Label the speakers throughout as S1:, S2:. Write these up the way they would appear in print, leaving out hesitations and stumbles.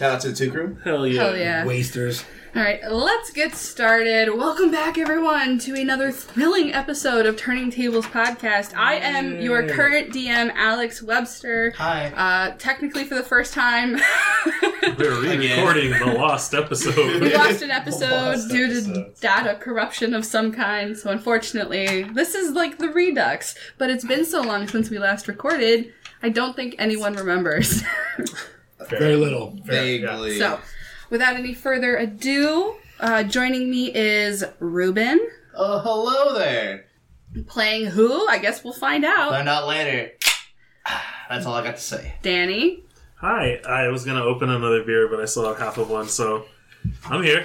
S1: Shout out to the Two Crew.
S2: Hell yeah.
S3: Hell yeah.
S4: Wasters.
S3: All right, let's get started. Welcome back, everyone, to another thrilling episode of Turning Tables Podcast. I am your current DM, Alex Webster.
S1: Hi.
S3: Technically, for the first time,
S2: We're re-recording the lost episode.
S3: we lost an episode due to data corruption of some kind. So, unfortunately, this is like the Redux. But it's been so long since we last recorded, I don't think anyone remembers.
S4: Very little.
S1: Vaguely.
S3: So, without any further ado, joining me is Ruben.
S1: Oh, hello there.
S3: Playing who? I guess we'll find out.
S1: Find out later. That's all I got to say.
S3: Danny.
S2: Hi, I was going to open another beer, but I still have half of one, so I'm here.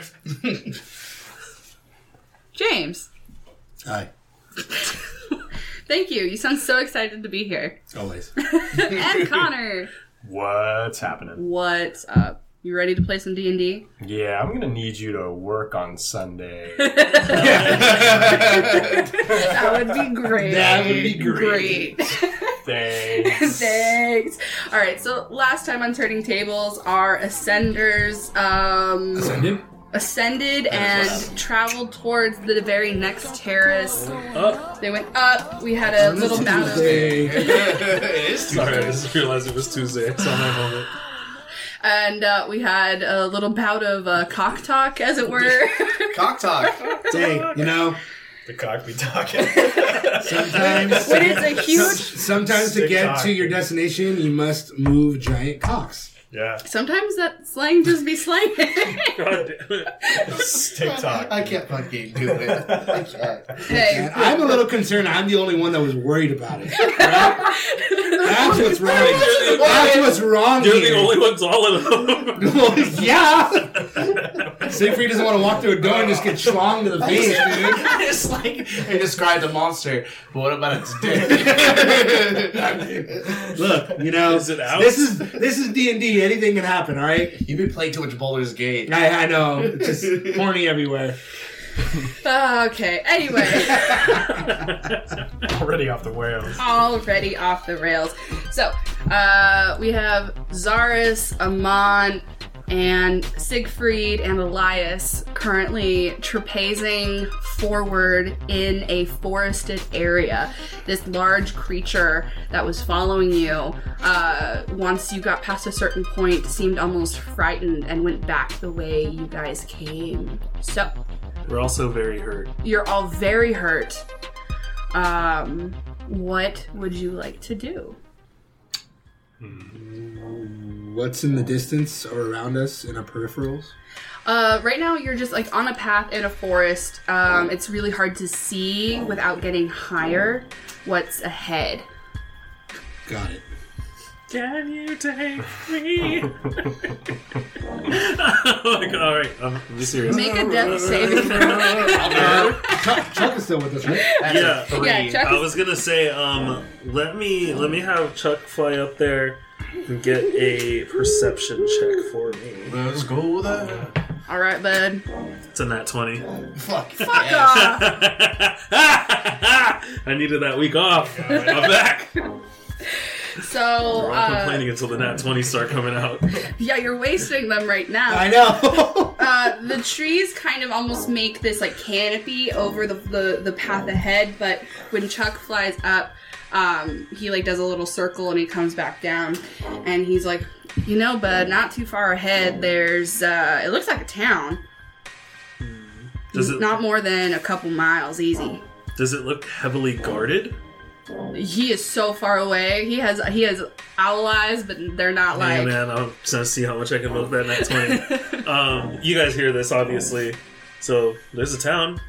S3: James.
S4: Hi.
S3: Thank you. You sound so excited to be here.
S4: Always.
S3: And Connor.
S5: What's happening?
S3: What's up? You ready to play some D&D?
S5: Yeah, I'm gonna need you to work on Sunday.
S3: That would be great.
S4: That would be great.
S5: Thanks.
S3: Thanks. All right, so last time on Turning Tables, our Ascenders ascended and traveled towards the very next terrace.
S2: Up.
S3: They went up. We had a little bout of...
S1: It is
S2: Sorry, I just realized it was Tuesday. I saw my moment.
S3: And we had a little bout of cock talk, as it were.
S1: Cock talk.
S4: Dang, you know,
S5: The cock be talking.
S4: sometimes
S3: When it's a huge...
S4: sometimes to
S5: Stick
S4: get
S5: cock.
S4: to your destination, you must move giant cocks.
S5: Yeah.
S3: Sometimes that slang just be slang.
S2: God damn it.
S5: Stick talk.
S1: I can't fucking do it. I can't.
S3: Hey,
S4: And I'm a little concerned. I'm the only one that was worried about it. That's what's wrong. That's what's wrong
S2: You're
S4: here.
S2: the only one taller than them.
S4: Well, yeah. Siegfried doesn't want to walk through a door and just get schlonged to the face, dude.
S1: It's like they described a monster, but what about its dick?
S4: Look, you know,
S2: Is it out?
S4: this is D&D. Anything can happen, all right?
S1: You've been playing too much Baldur's Gate.
S4: I know. It's just horny everywhere.
S3: okay, anyway.
S5: Already off the rails.
S3: Already off the rails. So, we have Zaris, Amon, and Siegfried and Elias currently trapezing forward in a forested area. This large creature that was following you, once you got past a certain point, seemed almost frightened and went back the way you guys came. So,
S2: We're also very hurt.
S3: you're all very hurt. What would you like to do?
S4: What's in the distance or around us in our peripherals?
S3: Right now you're just like on a path in a forest. It's really hard to see without getting higher what's ahead.
S4: Got it.
S2: Can you take me? Oh my God, alright, be serious.
S3: Make a death saving throw.
S4: Chuck is still with us, right?
S2: Yeah.
S3: Yeah, Chuck
S2: I
S3: is-
S2: was gonna say, let me have Chuck fly up there and get a perception check for me.
S1: Let's go with that.
S3: All right, bud.
S2: It's a nat 20.
S1: Fuck.
S3: Fuck off.
S2: I needed that week off. I'm back.
S3: So,
S2: I'm complaining until the nat 20s start coming out.
S3: yeah, you're wasting them right now.
S4: I know.
S3: The trees kind of almost make this like canopy over the path ahead, but when Chuck flies up, he like does a little circle and he comes back down, and he's like, you know, bud, not too far ahead, there's it looks like a town.
S2: Does it
S3: Not more than a couple miles, easy.
S2: does it look heavily guarded?
S3: He is so far away. He has owl eyes, but they're not
S2: Hey
S3: like.
S2: man, I'm trying to see how much I can milk that nat 20. You guys hear this obviously. So there's a town.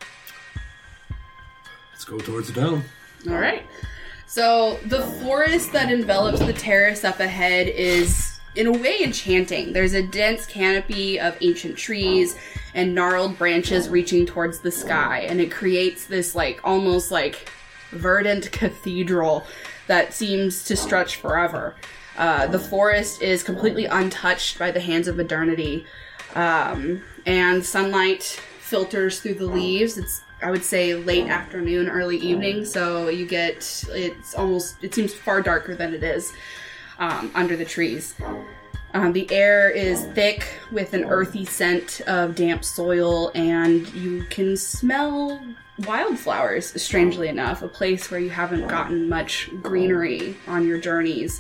S4: Let's go towards the dome.
S3: All right. So the forest that envelops the terrace up ahead is, in a way, enchanting. There's a dense canopy of ancient trees and gnarled branches reaching towards the sky, and it creates this like almost like verdant cathedral that seems to stretch forever. The forest is completely untouched by the hands of modernity, and sunlight filters through the leaves. It's, I would say, late afternoon, early evening, so you get, it seems far darker than it is under the trees. The air is thick with an earthy scent of damp soil, and you can smell wildflowers, strangely enough, a place where you haven't gotten much greenery on your journeys.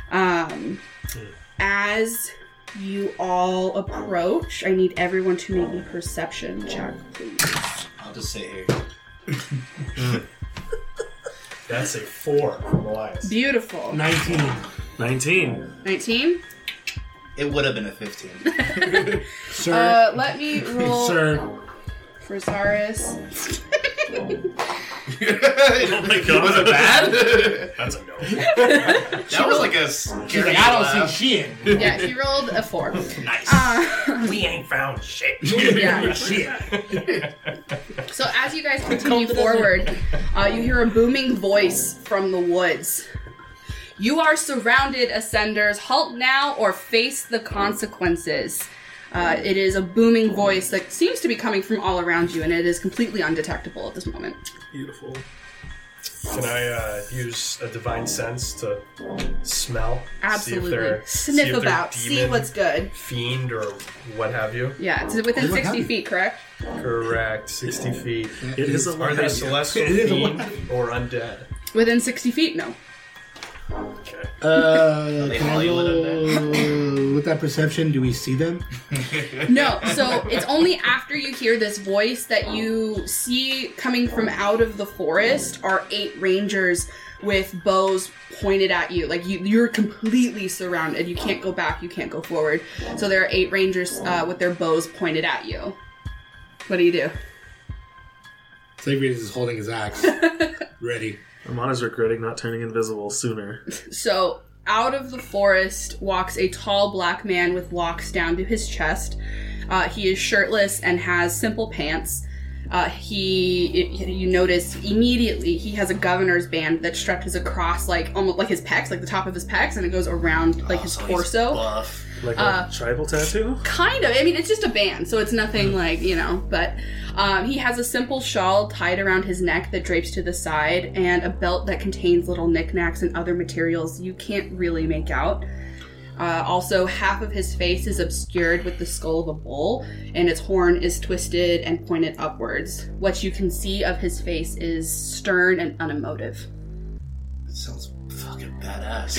S3: As you all approach, I need everyone to make a perception check, please.
S1: I'll just sit here.
S5: That's a 4 from Elias.
S3: Beautiful.
S4: 19.
S2: 19.
S3: 19?
S1: It would have been a 15.
S4: Sir.
S3: Let me roll
S4: Sir.
S3: for Zaris.
S2: Oh my god.
S1: Was it bad?
S5: That's a no.
S1: That was like a
S4: She's
S1: scary
S4: like, I don't
S1: laugh.
S4: see shit.
S3: Yeah, he rolled a 4.
S1: Nice.
S5: We ain't found shit.
S3: Yeah.
S4: Shit.
S3: So as you guys continue forward, you hear a booming voice from the woods. You are surrounded, Ascenders. Halt now or face the consequences. It is a booming voice that seems to be coming from all around you, and it is completely undetectable at this moment.
S2: Beautiful.
S5: Can I use a divine sense to smell?
S3: Absolutely. Sniff about. See what's good.
S5: Fiend or what have you.
S3: Yeah, it's within
S4: What
S3: 60
S4: happened?
S3: feet, correct?
S5: Correct. 60 feet.
S2: It is a
S5: Are they celestial
S4: It is a
S5: fiend or undead?
S3: Within 60 feet, no.
S5: Okay.
S1: they
S4: Can I
S1: Hollywood
S4: roll with that perception? Do we see them?
S3: No, so it's only after you hear this voice that you see coming from out of the forest are 8 rangers with bows pointed at you. Like you're completely surrounded. You can't go back. You can't go forward. So there are 8 rangers with their bows pointed at you. What do you do?
S4: Sigrid is holding his axe. Ready.
S2: Amon is regretting not turning invisible sooner.
S3: So out of the forest walks a tall black man with locks down to his chest. He is shirtless and has simple pants. You notice immediately he has a governor's band that stretches across like almost like his pecs, like the top of his pecs, and it goes around like his
S1: So he's
S3: torso.
S1: buff.
S2: Like a tribal tattoo?
S3: Kind of. I mean, it's just a band, so it's nothing like, but he has a simple shawl tied around his neck that drapes to the side and a belt that contains little knickknacks and other materials you can't really make out. Also, half of his face is obscured with the skull of a bull, and its horn is twisted and pointed upwards. What you can see of his face is stern and unemotive.
S1: That sounds fucking badass.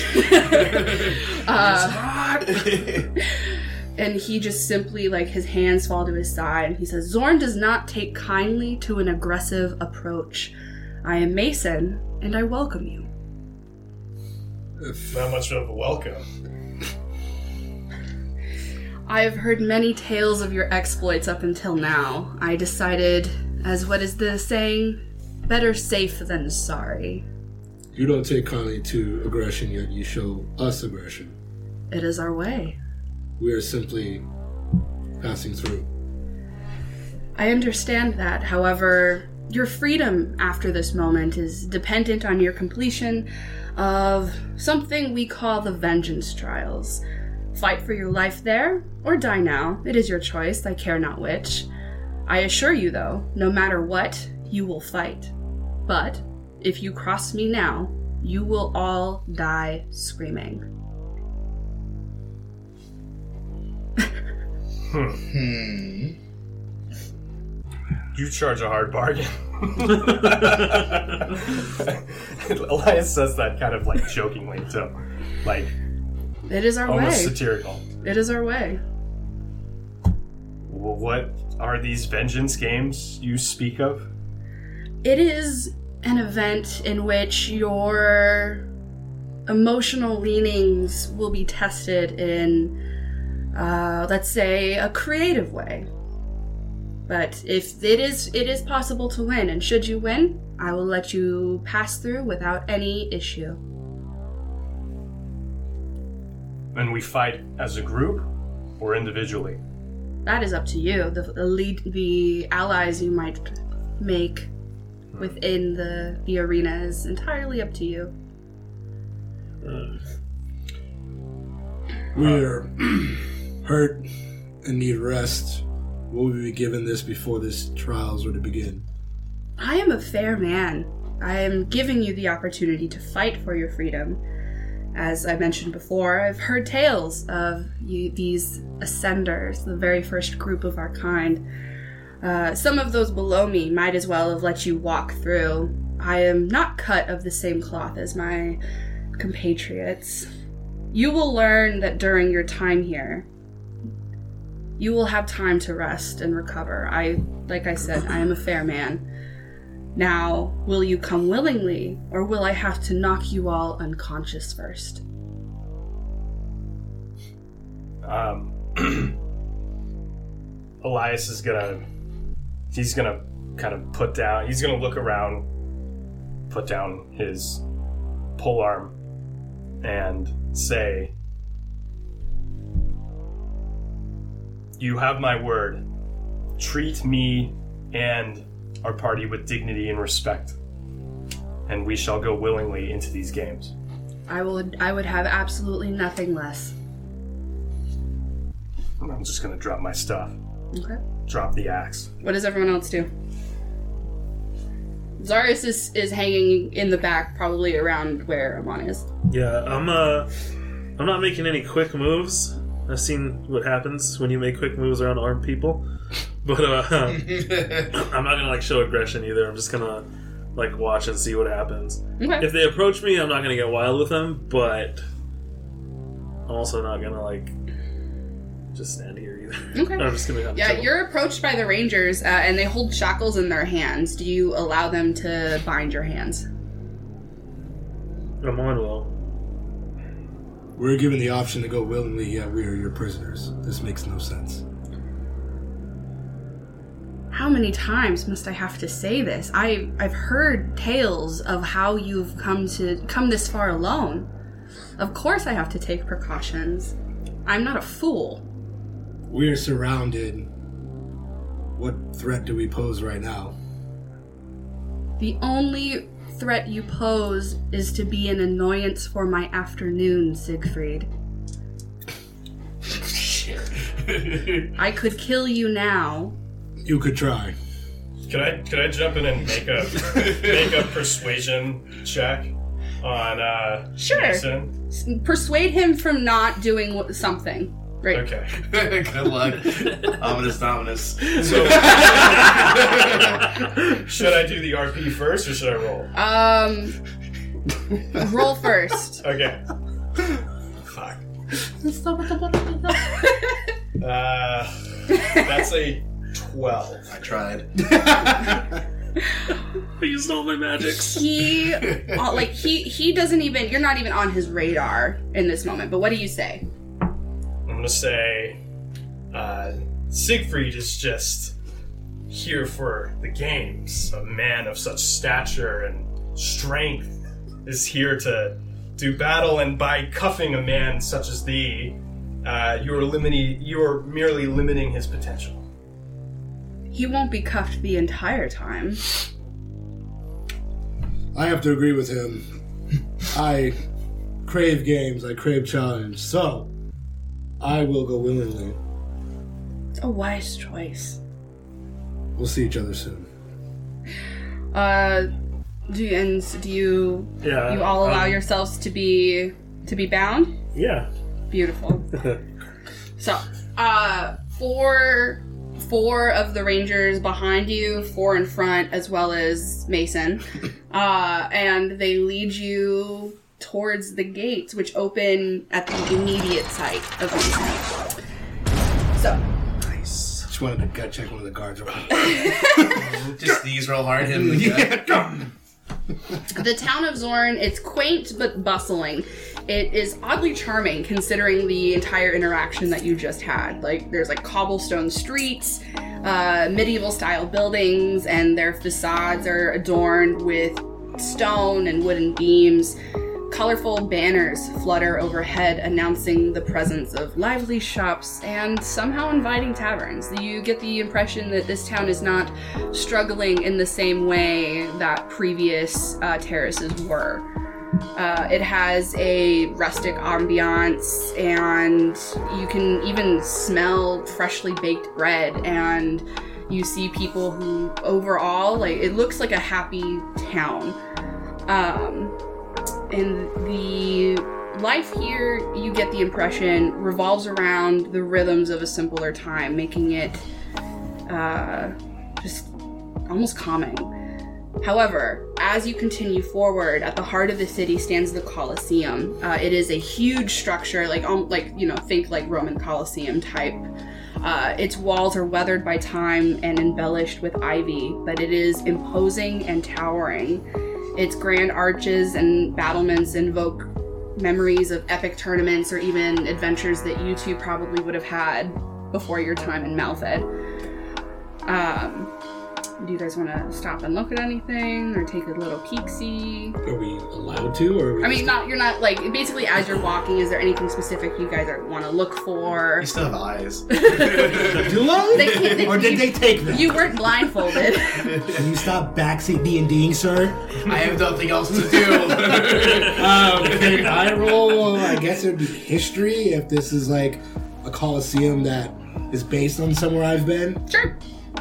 S3: And he just simply, his hands fall to his side, and he says, Zorn does not take kindly to an aggressive approach. I am Mason, and I welcome you.
S5: Not much of a welcome.
S3: I have heard many tales of your exploits up until now. I decided, as what is the saying, better safe than sorry.
S4: You don't take kindly to aggression, yet you show us aggression.
S3: It is our way.
S4: We are simply passing through.
S3: I understand that. However, your freedom after this moment is dependent on your completion of something we call the Vengeance Trials. Fight for your life there, or die now. It is your choice, I care not which. I assure you, though, no matter what, you will fight. But if you cross me now, you will all die screaming.
S5: You charge a hard bargain. Elias says that kind of jokingly too.
S3: It is our
S5: Almost
S3: way.
S5: satirical.
S3: It is our way.
S5: Well, what are these vengeance games you speak of?
S3: It is an event in which your emotional leanings will be tested in, let's say, a creative way. But if it is possible to win, and should you win, I will let you pass through without any issue.
S5: And we fight as a group or individually?
S3: That is up to you. The allies you might make within the arena is entirely up to you.
S4: We're hurt and need rest. Will we be given this before this trials were to begin?
S3: I am a fair man. I am giving you the opportunity to fight for your freedom. As I mentioned before, I've heard tales of these Ascenders, the very first group of our kind. Some of those below me might as well have let you walk through. I am not cut of the same cloth as my compatriots. You will learn that during your time here, you will have time to rest and recover. Like I said, I am a fair man. Now, will you come willingly, or will I have to knock you all unconscious first?
S5: Elias is he's gonna kind of he's gonna look around, put down his polearm, and say, "You have my word. Treat me and our party with dignity and respect, and we shall go willingly into these games."
S3: I would have absolutely nothing less.
S5: And I'm just gonna drop my stuff.
S3: Okay.
S5: Drop the axe.
S3: What does everyone else do? Zarius is hanging in the back, probably around where Amon is.
S2: Yeah, I'm not making any quick moves. I've seen what happens when you make quick moves around armed people. But I'm not gonna show aggression either. I'm just gonna watch and see what happens.
S3: Okay.
S2: If they approach me, I'm not gonna get wild with them, but I'm also not gonna just stand here either.
S3: Okay.
S2: I'm just gonna
S3: You're approached by the Rangers, and they hold shackles in their hands. Do you allow them to bind your hands?
S2: Amon will.
S4: We're given the option to go willingly, yet we are your prisoners. This makes no sense.
S3: How many times must I have to say this? I've heard tales of how you've come this far alone. Of course I have to take precautions. I'm not a fool.
S4: We are surrounded. What threat do we pose right now?
S3: The only threat you pose is to be an annoyance for my afternoon, Siegfried. I could kill you now.
S4: You could try.
S5: Could I jump in and make a persuasion check on
S3: Sure.
S5: Mason?
S3: Persuade him from not doing something. Right.
S5: Okay.
S1: Good luck. Ominous.
S5: So, should I do the RP first or should I roll?
S3: Roll first.
S5: Okay. Fuck. That's a 12.
S1: I tried.
S2: You stole my magics.
S3: He doesn't even, you're not even on his radar in this moment, but what do you say?
S5: I'm gonna say, Siegfried is just here for the games. A man of such stature and strength is here to do battle, and by cuffing a man such as thee, you're merely limiting his potential.
S3: He won't be cuffed the entire time.
S4: I have to agree with him. I crave games, I crave challenge, so I will go willingly.
S3: A wise choice.
S4: We'll see each other soon.
S3: Do you
S2: Yeah.
S3: all allow yourselves to be bound?
S2: Yeah.
S3: Beautiful. So, four of the Rangers behind you, 4 in front, as well as Mason, and they lead you towards the gates, which open at the immediate sight of Mason. So,
S4: Nice. Just wanted to gut check one of the guards real quick.
S1: Just sneeze real hard, hit him in the gut.
S3: the town of Zorn, it's quaint but bustling. It is oddly charming considering the entire interaction that you just had. There's cobblestone streets, medieval style buildings, and their facades are adorned with stone and wooden beams. Colorful banners flutter overhead announcing the presence of lively shops and somehow inviting taverns. You get the impression that this town is not struggling in the same way that previous terraces were. It has a rustic ambiance, and you can even smell freshly baked bread, and you see people who overall, it looks like a happy town. And life here, you get the impression, revolves around the rhythms of a simpler time, making it just almost calming. However, as you continue forward, at the heart of the city stands the Colosseum. It is a huge structure, think like Roman Colosseum type. Its walls are weathered by time and embellished with ivy, but it is imposing and towering. Its grand arches and battlements invoke memories of epic tournaments or even adventures that you two probably would have had before your time in Malthed. Do you guys want to stop and look at anything or take a little peek-see?
S4: Are we allowed to, or are we
S3: you're not, like, basically as you're walking, is there anything specific you guys want to look for?
S1: You still have eyes.
S4: Do I? Or did they take them?
S3: You weren't blindfolded.
S4: Can you stop backseat D&Ding, sir?
S1: I have nothing else to do.
S4: Can I roll, I guess it would be history, if this is like a Colosseum that is based on somewhere I've been?
S3: Sure.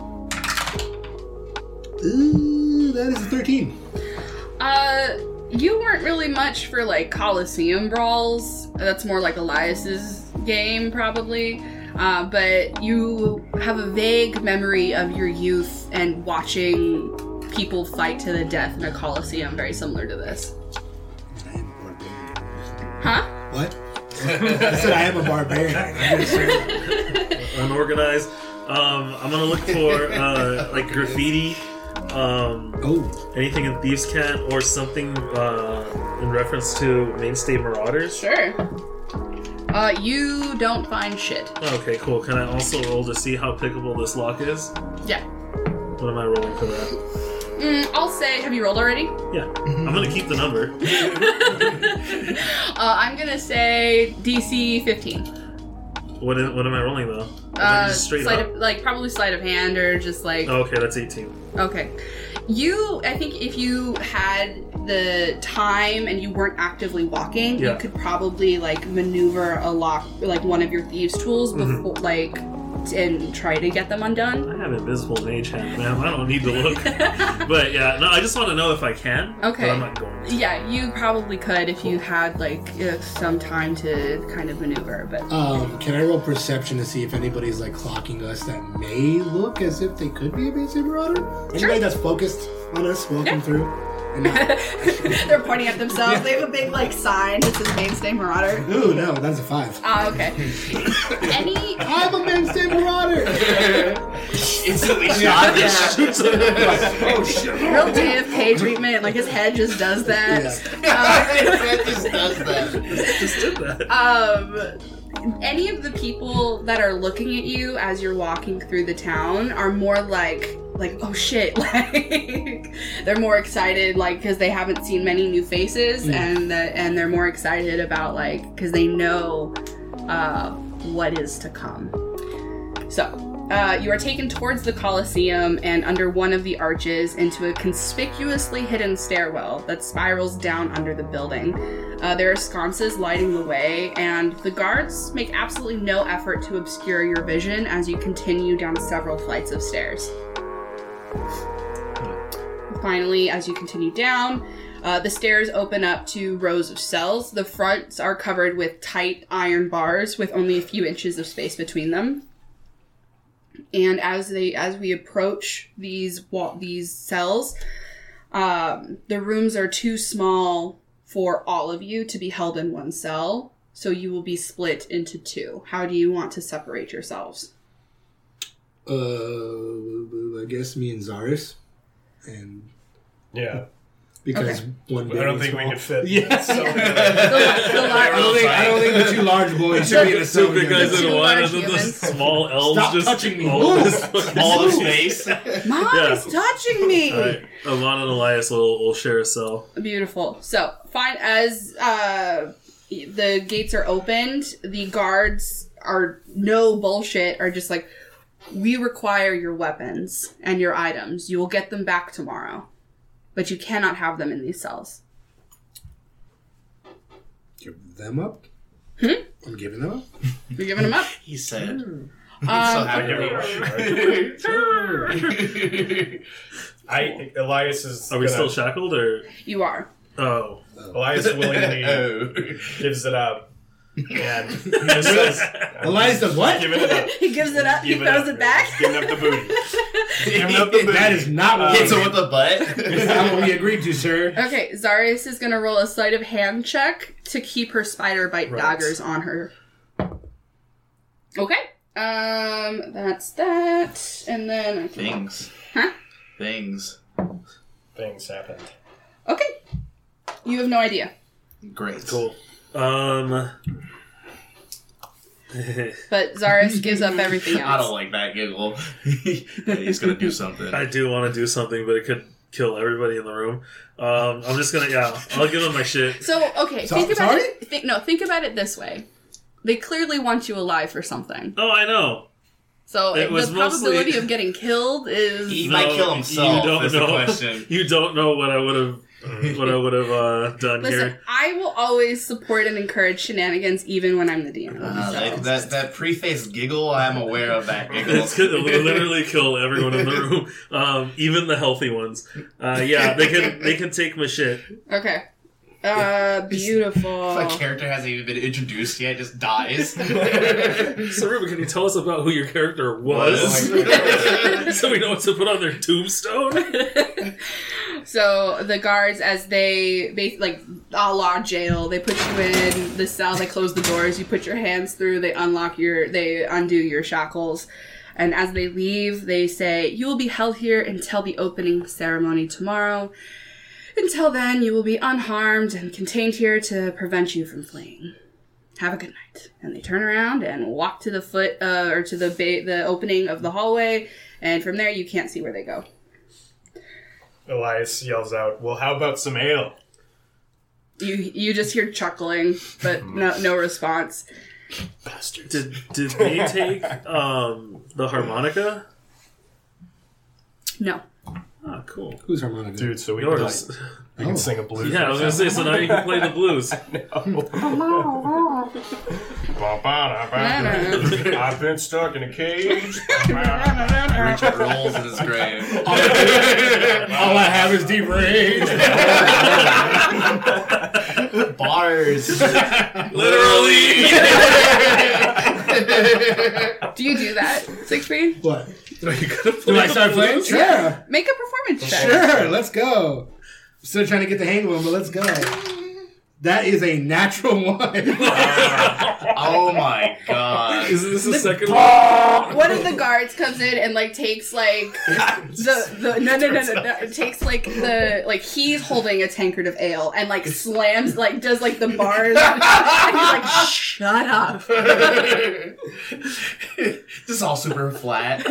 S4: Ooh, that is a 13.
S3: You weren't really much for, like, Colosseum brawls. That's more like Elias's game, probably. But you have a vague memory of your youth and watching people fight to the death in a Colosseum very similar to this.
S4: I am a barbarian.
S3: Huh?
S4: What? I said I am a barbarian.
S2: Unorganized. I'm gonna look for like graffiti. Anything in Thieves' Cant or something in reference to Mainstay Marauders?
S3: Sure. You don't find shit.
S2: Okay, cool. Can I also roll to see how pickable this lock is?
S3: Yeah.
S2: What am I rolling for that?
S3: I'll say, have you rolled already?
S2: Yeah. I'm gonna keep the number.
S3: I'm gonna say DC 15.
S2: What am I rolling though? Just straight up?
S3: Probably sleight of hand or just like...
S2: Oh, okay, that's 18.
S3: Okay. I think if you had the time and you weren't actively walking, you could probably like maneuver a lock, like one of your thieves' tools before, and try to get them undone.
S2: I have invisible mage hand, man. I don't need to look. But yeah, no, I just want to know if I can.
S3: Okay.
S2: But I'm not going to.
S3: Yeah, you probably could if you had some time to kind of maneuver. But
S4: can I roll perception to see if anybody's like clocking us that may look as if they could be a basic marauder? Anybody that's focused on us walking through?
S3: They're pointing at themselves. They have a big sign that says Mainstay Marauder.
S4: Ooh, no, that's a 5.
S3: Oh, okay.
S4: I'm a Mainstay Marauder!
S1: Instantly shot.
S4: Oh, shit.
S3: Real JFK treatment. Like, his head just does that.
S1: It just does that.
S2: Just did that.
S3: Any of the people that are looking at you as you're walking through the town are more like, oh shit, they're more excited, because they haven't seen many new faces, and they're more excited about, because they know what is to come. So, you are taken towards the Colosseum and under one of the arches into a conspicuously hidden stairwell that spirals down under the building. There are sconces lighting the way, and the guards make absolutely no effort to obscure your vision as you continue down several flights of stairs. Finally, as you continue down, the stairs open up to rows of cells. The fronts are covered with tight iron bars with only a few inches of space between them. And as we approach these cells, the rooms are too small for all of you to be held in one cell, so you will be split into 2. How do you want to separate yourselves?
S4: I guess me and Zaris, and because one.
S5: I don't think we could fit.
S4: Yes.
S5: So
S4: I don't think the 2 large boys should be in a cell.
S2: 2 big guys in one, and then the
S3: humans.
S2: small elves
S4: Stop
S2: just
S4: touching me.
S2: all
S4: Move.
S1: All the space.
S3: Mom is touching me!
S2: Alright, Alon and Elias will share a cell.
S3: Beautiful. So, fine. As the gates are opened, the guards are no bullshit, are just like, we require your weapons and your items. You will get them back tomorrow. But you cannot have them in these cells.
S4: Give them up? I'm giving them up?
S3: You're giving them up?
S1: He said. So
S5: I give it a sure. Elias is.
S2: Are we still shackled, or?
S3: You are.
S2: Oh.
S5: Elias willingly
S1: Oh.
S5: gives it up. And he just says,
S4: Elias does what?
S5: giving it up.
S3: He gives it up. He
S5: Give
S3: throws
S5: up.
S3: it back.
S5: Giving up the booty. Giving up the booty.
S4: That is not what
S1: Hits him with the butt.
S4: that's not what we agreed to, sir.
S3: Okay, Zarius is gonna roll a sleight of hand check to keep her spider bite
S5: Right.
S3: daggers on her. Okay. That's that. And then I can...
S1: Things.
S3: Huh?
S1: Things.
S5: Things happened.
S3: Okay. You have no idea.
S1: Great.
S2: Cool.
S3: But Zarius gives up everything else.
S1: I don't like that giggle. He's gonna do something.
S2: I do want to do something, but it could kill everybody in the room. I'm just gonna, I'll give him my shit.
S3: So, okay,
S4: So-
S3: think about
S4: sorry?
S3: it. Think about it this way. They clearly want you alive for something.
S2: Oh, I know.
S3: So
S2: It
S3: the
S2: was
S3: probability
S2: mostly-
S3: of getting killed is...
S1: He might kill himself.
S2: You don't
S1: is
S2: know.
S1: the question.
S2: You don't know what I would have done
S3: Listen,
S2: here.
S3: I will always support and encourage shenanigans even when I'm the DM. So.
S1: That pre-faced giggle, I'm aware of that giggle.
S2: It's gonna literally kill everyone in the room, even the healthy ones. Yeah, they can take my shit.
S3: Okay. Beautiful.
S1: If a character hasn't even been introduced yet, just dies.
S2: So, Ruben, can you tell us about who your character was, so we know what to put on their tombstone?
S3: So the guards, as they like a la jail, they put you in the cell. They close the doors. You put your hands through. They undo your shackles, and as they leave, they say, "You will be held here until the opening ceremony tomorrow. Until then, you will be unharmed and contained here to prevent you from fleeing. Have a good night." And they turn around and walk to the the opening of the hallway, and from there you can't see where they go.
S5: Elias yells out, "Well, how about some ale?"
S3: You just hear chuckling, but no response.
S5: Bastards.
S2: Did they take the harmonica?
S3: No.
S2: Ah, cool.
S4: Who's harmonica?
S5: Dude, so we
S2: Yours.
S5: can sing a blues.
S2: Yeah, I was gonna say. So now you can play the blues.
S5: I've been stuck in a cage.
S1: Richard rolls in his grave.
S4: All I have is deep rage.
S1: Bars.
S2: Literally.
S3: Do you do that, Siegfried?
S4: What?
S2: Are you gonna play
S4: Do I
S2: the
S4: start playing?
S2: blues?
S4: Sure.
S3: Make a performance check.
S4: Sure, let's go. Still trying to get the hang of them, but let's go. That is a natural one.
S1: Oh my god.
S2: Is this the second one?
S3: One of the guards comes in and takes no, it takes he's holding a tankard of ale and slams does the bars and he's like, shut up.
S1: This is all super flat.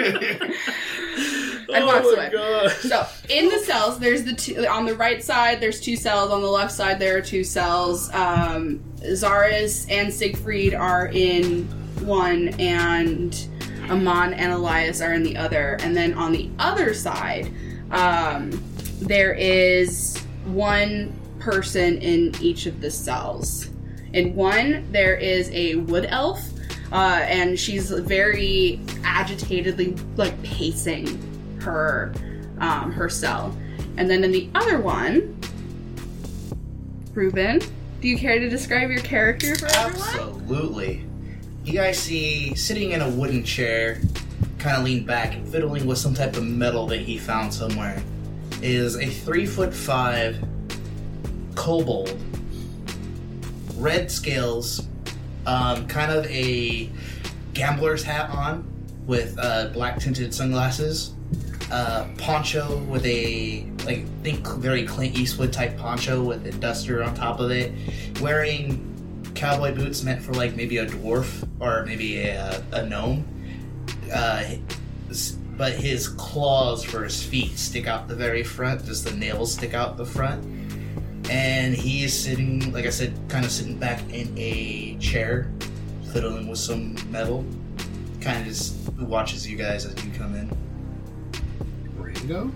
S3: And walks
S2: Oh
S3: away.
S2: my god.
S3: So in the cells, there's on the right side there's 2 cells. On the left side there are 2 cells. Zaris and Siegfried are in one, and Amon and Elias are in the other. And then on the other side, there is 1 person in each of the cells. In one, there is a wood elf, and she's very agitatedly pacing her cell. And then in the other one, Ruben, do you care to describe your character for everyone?
S1: Absolutely. You guys see, sitting in a wooden chair, kind of leaned back, fiddling with some type of metal that he found somewhere, is a 3'5" kobold. Red scales, kind of a gambler's hat on, with black tinted sunglasses. Poncho with a very Clint Eastwood type poncho with a duster on top of it, wearing cowboy boots meant for maybe a dwarf or maybe a gnome, but his claws for his feet stick out the very front, just the nails stick out the front, and he is sitting, like I said, kind of sitting back in a chair, fiddling with some metal, kind of just watches you guys as you come in.
S4: Ringo?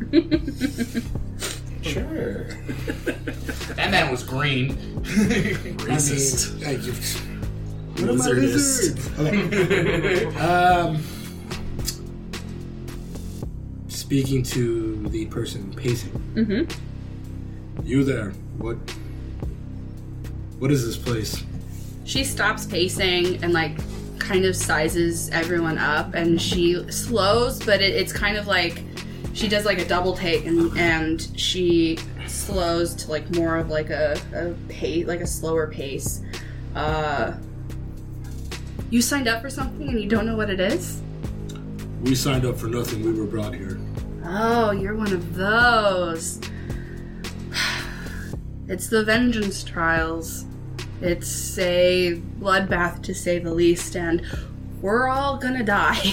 S1: Sure. That man was green.
S2: Racist.
S4: What about
S2: Lizardist.
S4: lizards? Okay. Speaking to the person pacing.
S3: Mm-hmm.
S4: You there? What is this place?
S3: She stops pacing and like kind of sizes everyone up, and she slows, but it's kind of like she does like a double take, and she slows to like more of like a pace, like a slower pace. You signed up for something and you don't know what it is?
S4: We signed up for nothing. We were brought here.
S3: Oh, you're one of those. It's the Vengeance Trials. It's a bloodbath, to say the least, and we're all gonna die.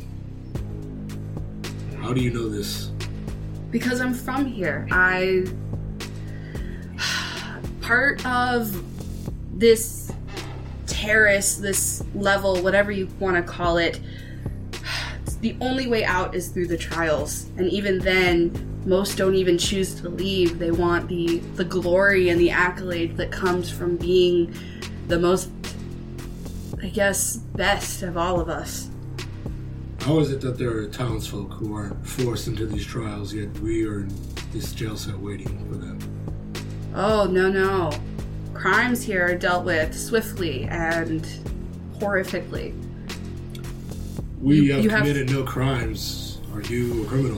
S4: How do you know this?
S3: Because I'm from here. Part of this terrace, this level, whatever you want to call it, the only way out is through the trials. And even then, most don't even choose to leave. They want the glory and the accolade that comes from being the most, I guess, best of all of us.
S4: How is it that there are townsfolk who aren't forced into these trials, yet we are in this jail cell waiting for them?
S3: Oh, no. Crimes here are dealt with swiftly and horrifically.
S4: We
S3: You
S4: have
S3: have-
S4: committed no crimes. Are you a criminal?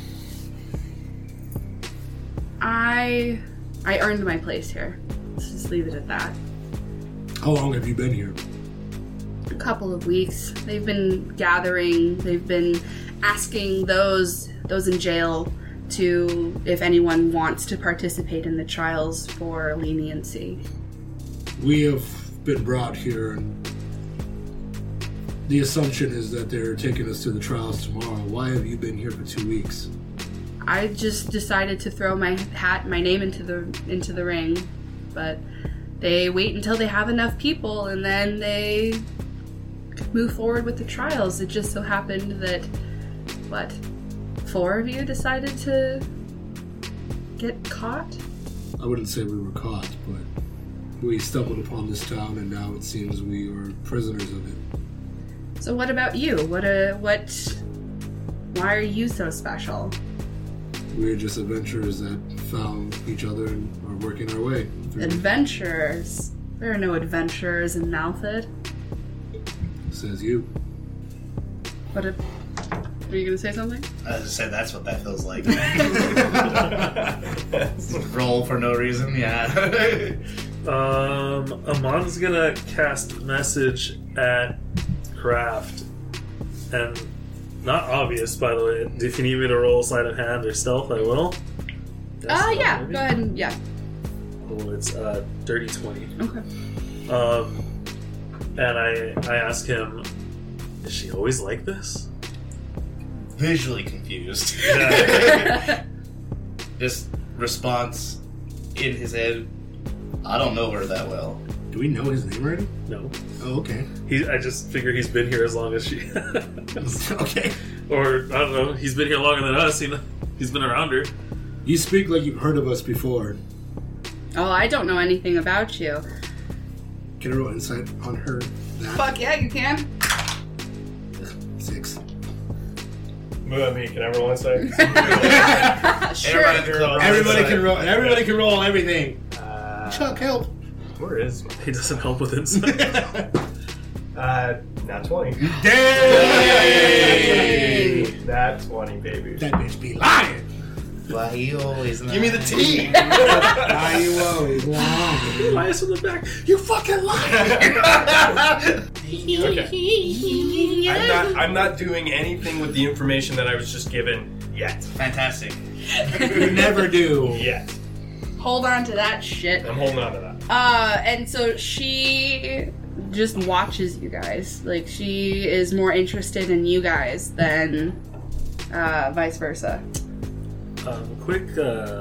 S3: I earned my place here. Let's just leave it at that.
S4: How long have you been here?
S3: A couple of weeks. They've been gathering. They've been asking those in jail to if anyone wants to participate in the trials for leniency.
S4: We have been brought here, and the assumption is that they're taking us to the trials tomorrow. Why have you been here for 2 weeks?
S3: I just decided to throw my name into the ring, but they wait until they have enough people and then they move forward with the trials. It just so happened that 4 of you decided to get caught?
S4: I wouldn't say we were caught, but we stumbled upon this town, and now it seems we are prisoners of it.
S3: So what about you? Why are you so special?
S4: We're just adventurers that found each other and are working our way through.
S3: Adventurers? There are no adventurers in Malthid.
S4: Says you.
S3: Are you gonna say something?
S1: I just said that's what that feels like. Roll for no reason, yeah.
S2: Amon's gonna cast message at Craft, and not obvious, by the way. If you need me to roll sleight of hand or stealth, I will.
S3: Yeah.
S2: Maybe?
S3: Go ahead and yeah.
S2: Oh, it's dirty 20.
S3: Okay.
S2: And I ask him, is she always like this?
S1: Visually confused. Just response in his head. I don't know her that well.
S4: Do we know his name already?
S2: No.
S4: Oh, okay.
S2: I just figure he's been here as long as she has.
S4: Okay.
S2: Or, I don't know, he's been here longer than us, he's been around her.
S4: You speak like you've heard of us before.
S3: Oh, I don't know anything about you.
S4: Can I roll insight on her? That?
S3: Fuck yeah, you can.
S4: 6.
S5: Move at me. Can I roll insight?
S3: Sure.
S4: Everybody can roll. Everybody can roll everything. Chuck, help.
S5: Where is
S2: He doesn't help with insight.
S5: Not 20.
S4: Dang!
S5: That 20, baby.
S4: That bitch be lying.
S1: Why you always
S5: Give me the tea.
S4: Why you always lying?
S2: Bias from the back.
S4: You fucking lying.
S5: Okay. I'm not doing anything with the information that I was just given yet.
S1: Fantastic.
S4: You never do.
S5: Yet.
S3: Hold on to that shit.
S5: I'm holding on to that.
S3: And so she just watches you guys. Like, she is more interested in you guys than vice versa.
S2: Quick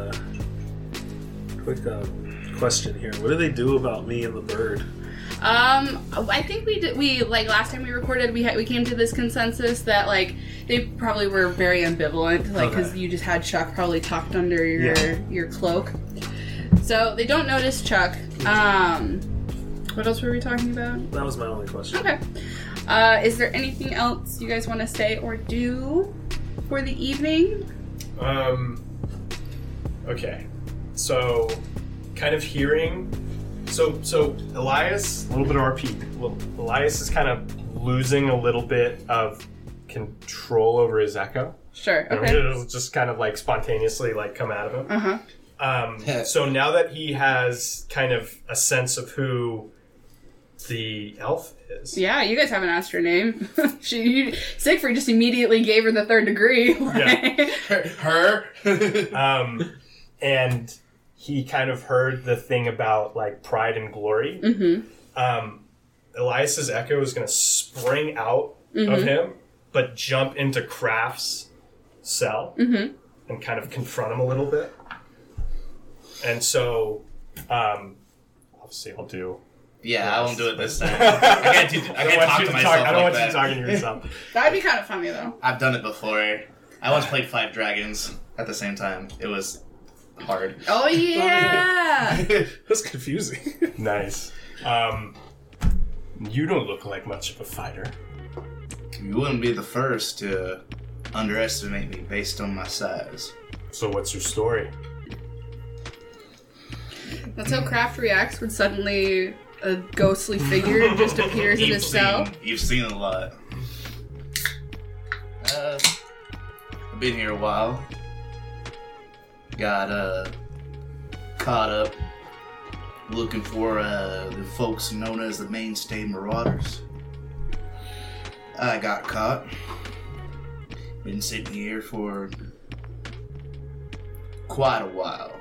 S2: question here. What do they do about me and the bird?
S3: I think we like last time we recorded, we came to this consensus that like they probably were very ambivalent, like because
S2: Okay.
S3: you just had Chuck probably tucked under your cloak, so they don't notice Chuck. What else were we talking about?
S2: That was my only question.
S3: Okay. Is there anything else you guys want to say or do for the evening?
S5: Okay. So, kind of hearing. So Elias, a little bit of RP. Well, Elias is kind of losing a little bit of control over his echo.
S3: Sure.
S5: And
S3: Okay.
S5: it'll just kind of like spontaneously like come out of him.
S3: Uh-huh.
S5: So now that he has kind of a sense of who the elf is.
S3: Yeah, you guys haven't asked her name. Siegfried just immediately gave her the 3rd degree.
S5: Yeah.
S1: Her?
S5: And he kind of heard the thing about like pride and glory.
S3: Mm-hmm.
S5: Elias's echo is going to spring out of him, but jump into Kraft's cell and kind of confront him a little bit. And so, obviously, I'll do.
S1: Yeah, I won't do it this time. I can't talk to myself
S5: I don't want
S1: like
S5: you
S1: that.
S5: talking to yourself.
S3: That'd be kind of funny, though.
S1: I've done it before. I once played 5 dragons at the same time. It was hard.
S3: Oh, yeah!
S2: That's confusing.
S5: Nice. You don't look like much of a fighter.
S1: You wouldn't be the first to underestimate me based on my size.
S5: So what's your story?
S3: That's how Kraft reacts when suddenly a ghostly figure just appears in his cell.
S1: You've seen a lot. I've been here a while. Got caught up looking for the folks known as the Mainstay Marauders. I got caught. Been sitting here for quite a while.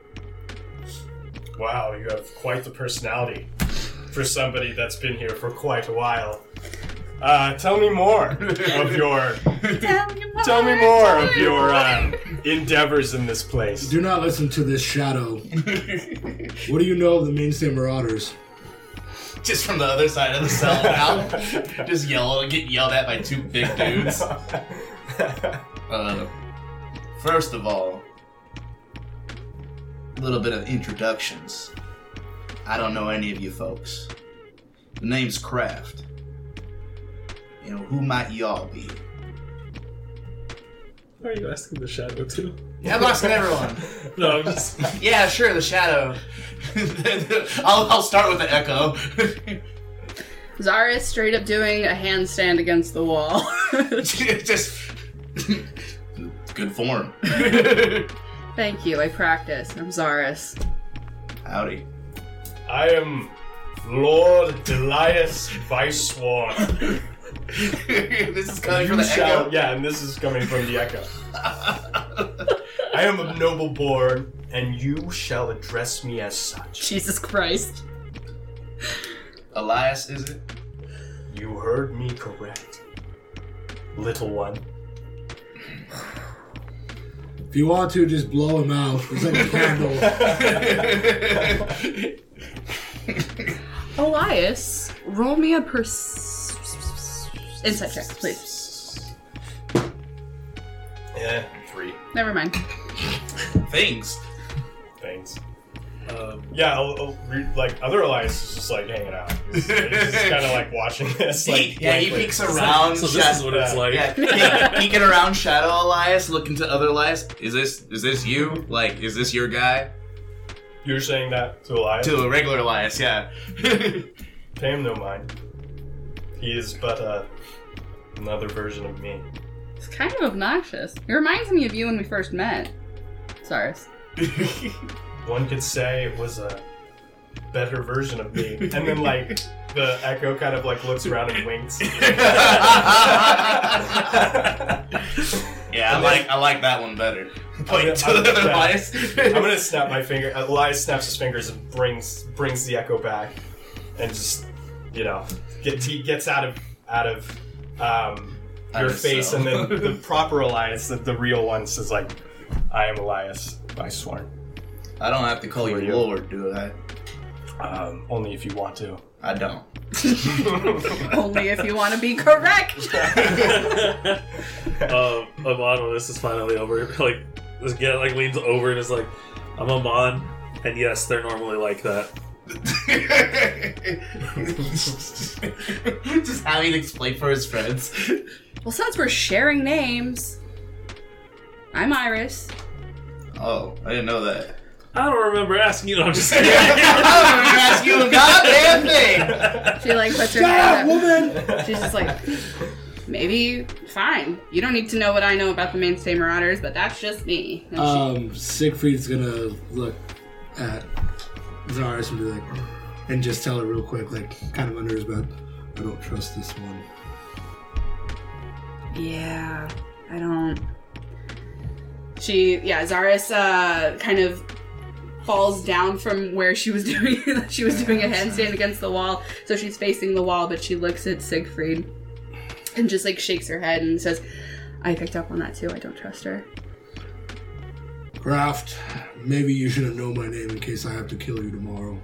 S5: Wow, you have quite the personality for somebody that's been here for quite a while. Tell me more of your endeavors in this place.
S4: Do not listen to this shadow. What do you know of the Mainstay Marauders?
S1: Just from the other side of the cell now. Just get yelled at by 2 big dudes. First of all, a little bit of introductions. I don't know any of you folks. The name's Kraft. You know, who might y'all be?
S2: Why are you asking the shadow too?
S1: Yeah, I'm asking everyone.
S2: No, I'm just.
S1: Yeah, sure, the shadow. I'll start with the echo.
S3: Zaris straight up doing a handstand against the wall.
S1: Just good form.
S3: Thank you, I practiced. I'm Zaris.
S1: Howdy.
S5: I am Lord Elias Vicesworn.
S1: This is coming from the echo.
S5: Yeah, and this is coming from the echo. I am of noble born, and you shall address me as such.
S3: Jesus Christ.
S1: Elias, is it?
S5: You heard me correct, little one.
S4: If you want to, just blow him out. It's like a candle.
S3: Elias, roll me a insight check, please.
S5: Yeah, 3
S3: Never mind.
S1: Things.
S5: things. Yeah, like other Elias is just like hanging out. He's just kind of like watching this. Like,
S1: He peeks around.
S2: So this is what it's like.
S1: Yeah, peeking around Shadow Elias, looking to other Elias. Is this you? Like, is this your guy?
S5: You're saying that to Elias?
S1: To a regular Elias, yeah.
S5: Pay him no mind. He is but another version of me.
S3: It's kind of obnoxious. It reminds me of you when we first met. Zaris.
S5: One could say it was a better version of me. And then, like, the echo kind of, like, looks around and winks.
S1: Yeah, I like that one better. Point to the other
S5: yeah.
S1: Elias.
S5: I'm gonna snap my finger. Elias snaps his fingers and brings the echo back, and just, you know, gets out of your face,
S1: so.
S5: and then the proper Elias, the real one, says like, "I am Elias Vicesworn."
S1: I don't have to call you
S5: For you.
S1: Lord, do I?
S5: Only if you want to.
S1: I don't.
S3: Only if you want to be correct.
S2: Amon, when this is finally over, like this guy like leans over and is like, "I'm Amon," and yes, they're normally like that.
S1: Just having to explain for his friends.
S3: Well, since we're sharing names, I'm Iris.
S1: Oh, I didn't know that.
S2: I don't remember asking you. No, I'm just kidding.
S1: I don't remember asking you a goddamn thing.
S3: She like puts her
S4: Shut up,
S3: hand up.
S4: woman!
S3: She's just like, maybe fine. You don't need to know what I know about the Mainstay Marauders, but that's just me. And
S4: Siegfried's gonna look at Zaris and be like, and just tell her real quick, like, kind of under his breath, I don't trust this one.
S3: yeah, I don't. Zaris kind of falls down from where she was doing a handstand against the wall. So she's facing the wall, but she looks at Siegfried and just like shakes her head and says, I picked up on that too. I don't trust her.
S4: Kraft, maybe you should have known my name in case I have to kill you tomorrow.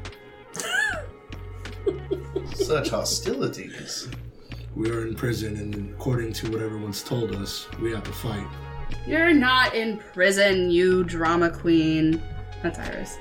S1: Such hostilities.
S4: We are in prison, and according to what everyone's told us, we have to fight.
S3: You're not in prison, you drama queen. That's Iris.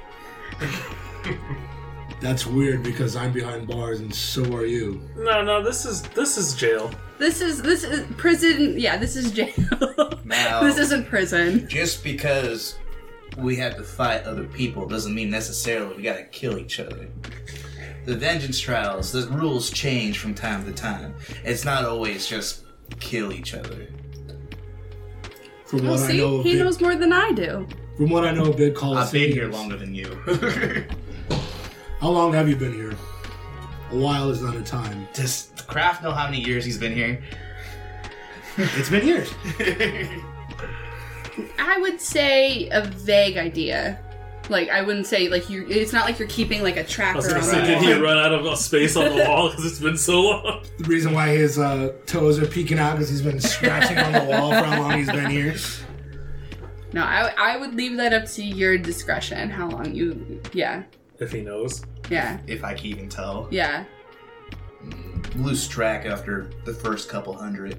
S4: That's weird because I'm behind bars and so are you.
S2: No, this is jail.
S3: This is prison. Yeah, this is jail.
S1: Now,
S3: This isn't prison.
S1: just because we have to fight other people doesn't mean necessarily we gotta kill each other. The vengeance trials, the rules change from time to time. It's not always just kill each other.
S4: From
S3: Well,
S4: what I
S3: see,
S4: know of
S3: he
S4: Big,
S3: knows more than I do.
S4: from what I know of Big Coliseum.
S1: I've been here longer than you.
S4: How long have you been here? A while is not a time.
S1: Does Kraft know how many years he's been here?
S4: It's been years.
S3: I would say a vague idea. Like, I wouldn't say, like, it's not like you're keeping, like, a
S2: I was
S3: tracker
S2: gonna
S3: on
S2: say,
S3: the
S2: did he
S3: wall.
S2: run out of space on the wall because it's been so long?
S4: The reason why his toes are peeking out is he's been scratching on the wall for how long he's been here.
S3: No, I would leave that up to your discretion, how long you... Yeah.
S2: If he knows.
S3: Yeah.
S1: If I can even tell.
S3: Yeah.
S1: Lose track after the first couple hundred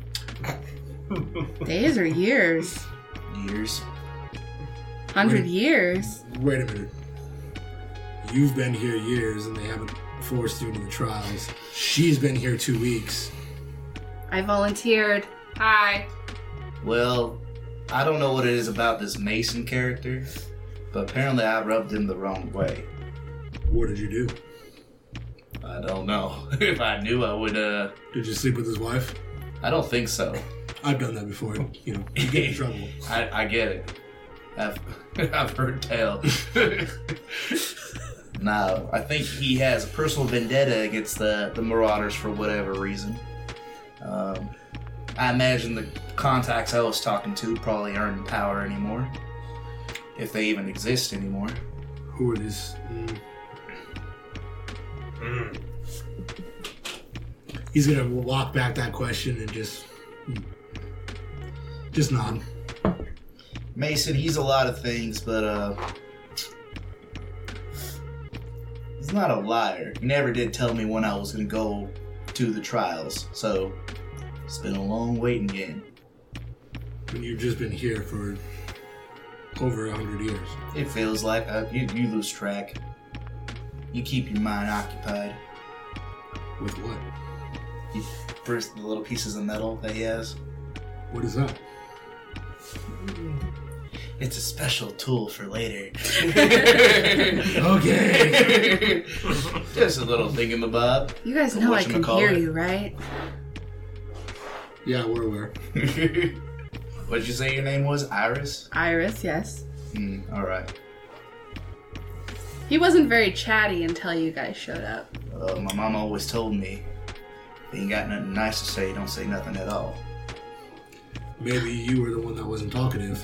S3: Days or years?
S1: years.
S3: 100 years?
S4: Wait a minute. You've been here years and they haven't forced you into the trials. She's been here 2 weeks.
S3: I volunteered. Hi.
S1: Well, I don't know what it is about this Mason character, but apparently I rubbed him the wrong way.
S4: What did you do?
S1: I don't know. If I knew, I would,
S4: Did you sleep with his wife?
S1: I don't think so.
S4: I've done that before. You know, you get in trouble.
S1: I get it. I've heard tell. No, I think he has a personal vendetta against the Marauders for whatever reason. I imagine the contacts I was talking to probably aren't in power anymore. If they even exist anymore.
S4: Who are these? He's gonna walk back that question and just nod.
S1: Mason, he's a lot of things, but he's not a liar. He never did tell me when I was gonna go to the trials, so it's been a long waiting game.
S4: And you've just been here for over 100 years.
S1: It feels like you lose track. You keep your mind occupied.
S4: With what?
S1: First, the little pieces of metal that he has.
S4: What is that?
S1: It's a special tool for later.
S4: Okay.
S1: Just a little thingamabob.
S3: You guys know I can
S1: Whatchamacallit.
S3: hear you, right?
S4: Yeah, we're aware.
S1: What did you say your name was? Iris?
S3: Iris, yes.
S1: Alright.
S3: He wasn't very chatty until you guys showed up.
S1: My mom always told me, if you ain't got nothing nice to say, don't say nothing at all.
S4: Maybe you were the one that wasn't talkative.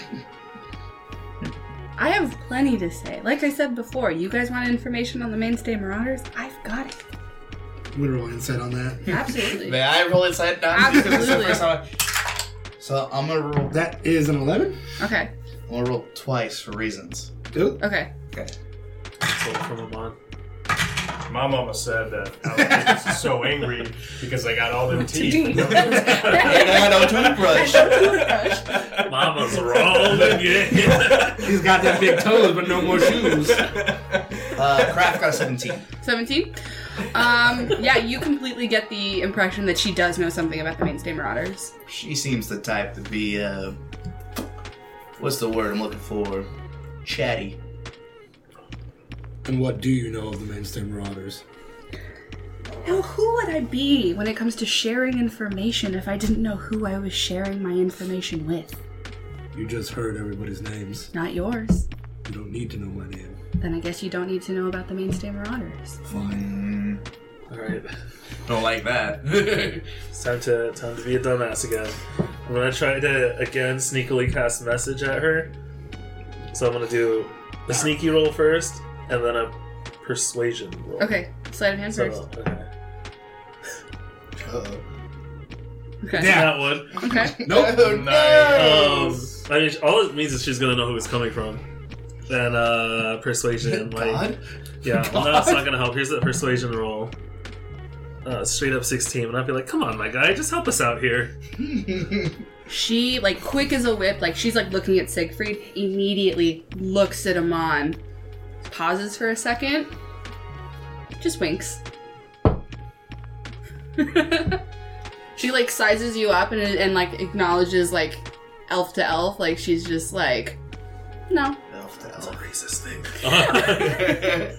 S3: I have plenty to say. Like I said before, you guys want information on the Mainstay Marauders? I've got it.
S4: I'm gonna roll insight on that.
S3: Absolutely.
S1: May I roll inside now?
S3: Absolutely.
S1: So I'm gonna roll.
S4: That is an 11.
S3: Okay.
S1: I'm gonna roll twice for reasons.
S3: Okay.
S1: Okay.
S2: So from him on.
S5: My mama said that Aloysius is so angry because I got all them teeth.
S1: And I no toothbrush.
S2: Mama's wrong again.
S4: He's got that big toes, but no more shoes.
S1: Kraft got a 17.
S3: 17? Yeah, you completely get the impression that she does know something about the Mainstay Marauders.
S1: She seems the type to be, what's the word I'm looking for? Chatty.
S4: And what do you know of the Mainstay Marauders?
S3: Now, who would I be when it comes to sharing information if I didn't know who I was sharing my information with?
S4: You just heard everybody's names.
S3: Not yours.
S4: You don't need to know my name.
S3: Then I guess you don't need to know about the Mainstay Marauders.
S4: Fine.
S2: Alright.
S1: Don't like that.
S2: It's time to be a dumbass again. I'm gonna try to again sneakily cast message at her. So I'm gonna do a sneaky roll first, and then a persuasion roll.
S3: Okay, sleight of hand first.
S2: Okay.
S1: Uh-oh.
S3: Okay.
S2: That one.
S3: Okay.
S4: Nope.
S5: Nice.
S2: I mean, all it means is she's gonna know who it's coming from. Then persuasion, like
S1: God?
S2: yeah, well, no, it's not gonna help. Here's the persuasion roll. Straight up 16, and I'd be like, "Come on, my guy, just help us out here."
S3: She, like, quick as a whip, like, she's, like, looking at Siegfried, immediately looks at Amon, pauses for a second, just winks. She, like, sizes you up and like, acknowledges, like, elf to elf, like, she's just like, no.
S1: Elf to
S2: That's a
S1: elf.
S2: racist thing.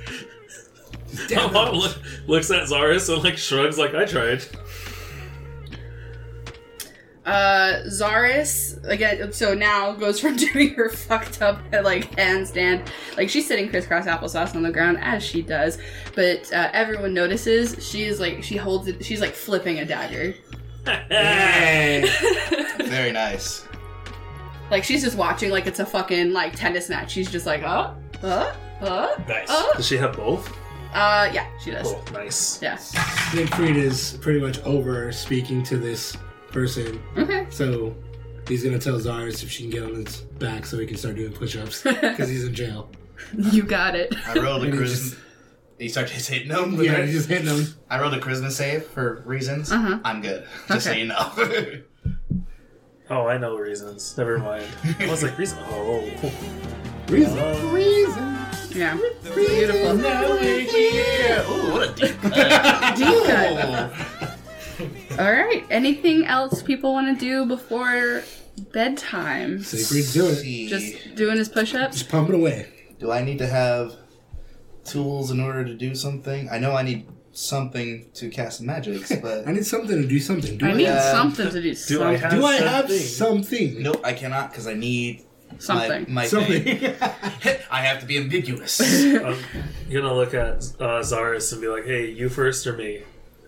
S2: Looks at Zaris and like shrugs, like I tried.
S3: Zaris, again, so now goes from doing her fucked up, like, handstand, like, she's sitting crisscross applesauce on the ground, as she does, but, everyone notices, she's, like, she holds it, she's, like, flipping a dagger.
S1: Very nice.
S3: Like, she's just watching like it's a fucking, like, tennis match. She's just like,
S5: Nice.
S2: Does she have both?
S3: Yeah, she does.
S2: Cool, nice.
S3: Yeah.
S4: Siegfried is pretty much over speaking to this person.
S3: Okay.
S4: So he's going to tell Zaris if she can get on his back so he can start doing push-ups because he's in jail.
S3: You got it.
S1: I rolled a
S4: And he
S1: charisma.
S4: just-
S1: You start just hitting them?
S4: Yeah, he's just hitting him.
S1: I rolled a charisma save for reasons.
S3: Uh-huh.
S1: I'm good. Just so
S3: Okay.
S1: you know.
S2: Oh, I know reasons. Never mind. I was like, reason. Oh.
S4: Reason.
S3: Yeah. Beautiful.
S1: Ooh, what a deep cut.
S3: Deep cut. Alright. Anything else people want to do before bedtime?
S4: Siegfried's doing it.
S1: See.
S3: Just doing his push-ups?
S4: Just pumping away.
S1: Do I need to have tools in order to do something? I know I need something to cast magics, but
S4: I need something to do something. Do
S3: I need
S1: Yeah.
S3: something to do.
S2: Do I have
S4: do I have
S2: something?
S4: something?
S1: nope, I cannot because I need
S3: Something.
S1: my
S4: Something.
S1: thing. I have to be ambiguous.
S2: I'm gonna look at Zaris and be like, hey, you first or me?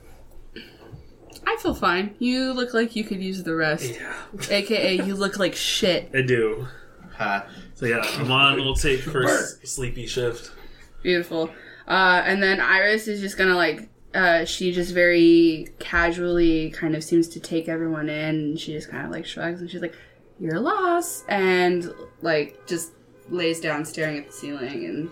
S3: I feel fine. You look like you could use the rest.
S2: Yeah,
S3: AKA, you look like shit.
S2: I do.
S1: Ha.
S2: So yeah, Amon will take first sleepy shift.
S3: Beautiful. And then Iris is just gonna, like, she just very casually kind of seems to take everyone in, and she just kind of, like, shrugs, and she's like, you're lost, and, like, just lays down staring at the ceiling, and...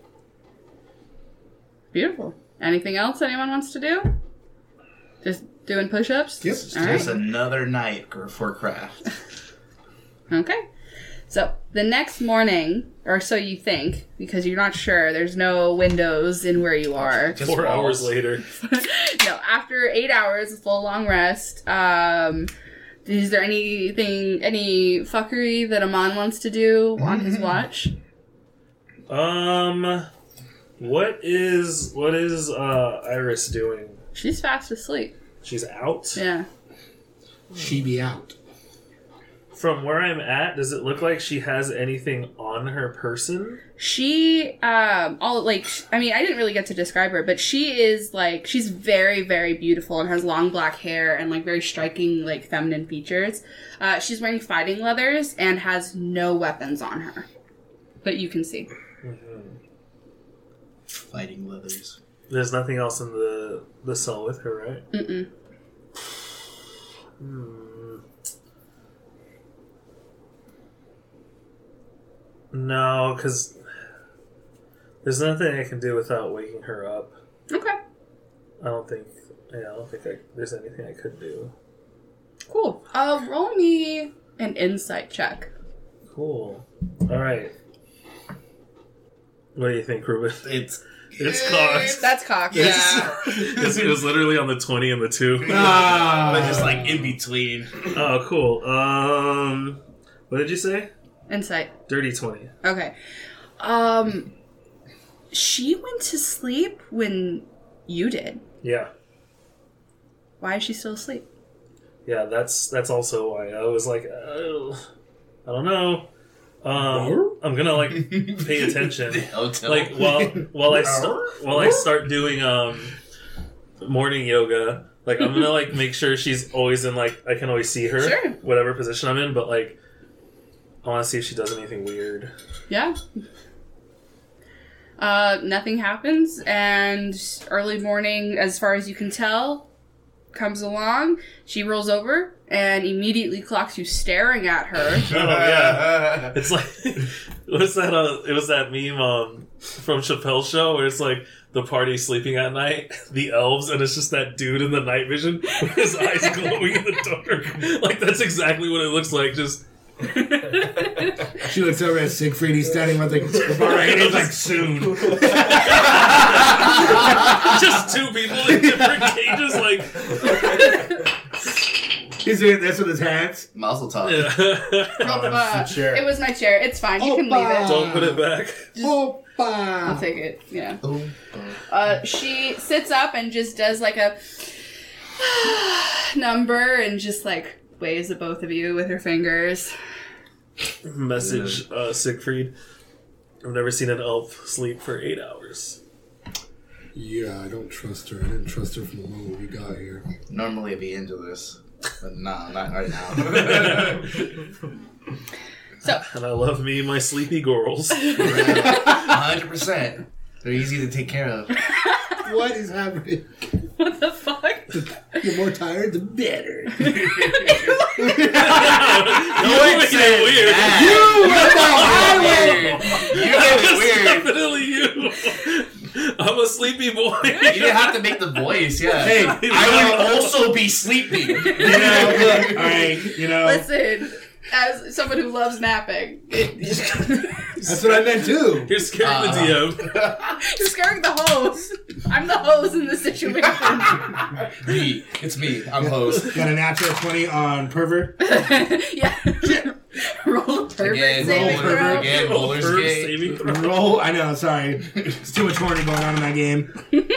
S3: Beautiful. Anything else anyone wants to do? Just doing push-ups?
S4: Yep.
S1: It's
S3: All
S1: just
S3: right.
S1: another night for craft.
S3: Okay. So, the next morning, or so you think, because you're not sure, there's no windows in where you are.
S1: Just
S2: 4 hours
S1: walls.
S2: later.
S3: No, after 8 hours, a full long rest, is there any fuckery that Amon wants to do on his watch?
S2: What is Iris doing?
S3: She's fast asleep.
S2: She's out?
S3: Yeah.
S4: She be out.
S2: From where I'm at, does it look like she has anything on her person?
S3: She, I didn't really get to describe her, but she is, like, she's very, very beautiful and has long black hair and, like, very striking, like, feminine features. She's wearing fighting leathers and has no weapons on her. But you can see.
S1: Fighting leathers.
S2: There's nothing else in the cell with her, right?
S3: Mm-mm.
S2: No, because there's nothing I can do without waking her up.
S3: Okay.
S2: I don't think there's anything I could do.
S3: Cool. Roll me an insight check.
S2: Cool. All right. What do you think, Ruben?
S1: It's
S2: Cocked.
S3: That's cocked.
S1: yeah.
S2: Because it was literally on the 20 and the 2.
S1: But just like in between.
S2: Oh, cool. What did you say?
S3: Insight.
S2: Dirty 20.
S3: Okay. She went to sleep when you did.
S2: Yeah.
S3: Why is she still asleep?
S2: Yeah, that's also why I was like, I don't know. I'm gonna like pay attention. Like while I start doing morning yoga, like I'm gonna like make sure she's always in like I can always see her,
S3: Sure.
S2: whatever position I'm in. But like I want to see if she does anything weird.
S3: Yeah. Nothing happens, and early morning, as far as you can tell, comes along. She rolls over and immediately clocks you staring at her.
S2: Oh yeah, it's like what's that? It was that meme from Chappelle's show where it's like the party sleeping at night, the elves, and it's just that dude in the night vision with his eyes glowing in the dark. Like that's exactly what it looks like. Just.
S4: She looks over at Siegfried. He's standing with the bar right. He's like, soon.
S2: Just two people in different cages, like.
S4: He's doing this with his hands.
S1: Mazel tov.
S2: Yeah.
S5: the chair.
S3: It was my chair. It's fine. You can leave it.
S2: Don't put it back.
S3: I'll
S4: Opa!
S3: take it. Yeah.
S1: Oh,
S3: She sits up and just does like a number and just like waves at both of you with her fingers.
S2: Message Siegfried. I've never seen an elf sleep for 8 hours.
S4: Yeah, I don't trust her. I didn't trust her from the moment we got here.
S1: normally I'd be into this, but no, not right now.
S3: So
S2: And I love me my sleepy girls.
S1: 100%. They're easy to take care of.
S4: What is happening?
S3: what the fuck?
S4: The more tired, the better.
S2: You're making it weird.
S1: You made it weird.
S2: Definitely you. I'm a sleepy boy.
S1: You didn't have to make the voice, yeah.
S4: Hey,
S1: I would also be sleepy.
S4: look, alright,
S3: Listen, as someone who loves napping,
S4: that's what I meant too.
S2: You're scaring the DM.
S3: you're scaring the hose. I'm the hose in this situation.
S1: Me. It's me. I'm host.
S4: Got a natural 20 on pervert.
S3: Yeah. Roll a pervert
S1: Again,
S3: saving
S1: roll
S3: throw.
S1: again, Bowler's
S2: Bird
S1: Gate.
S2: saving throw.
S4: Roll. I know, sorry. It's too much horny going on in that game.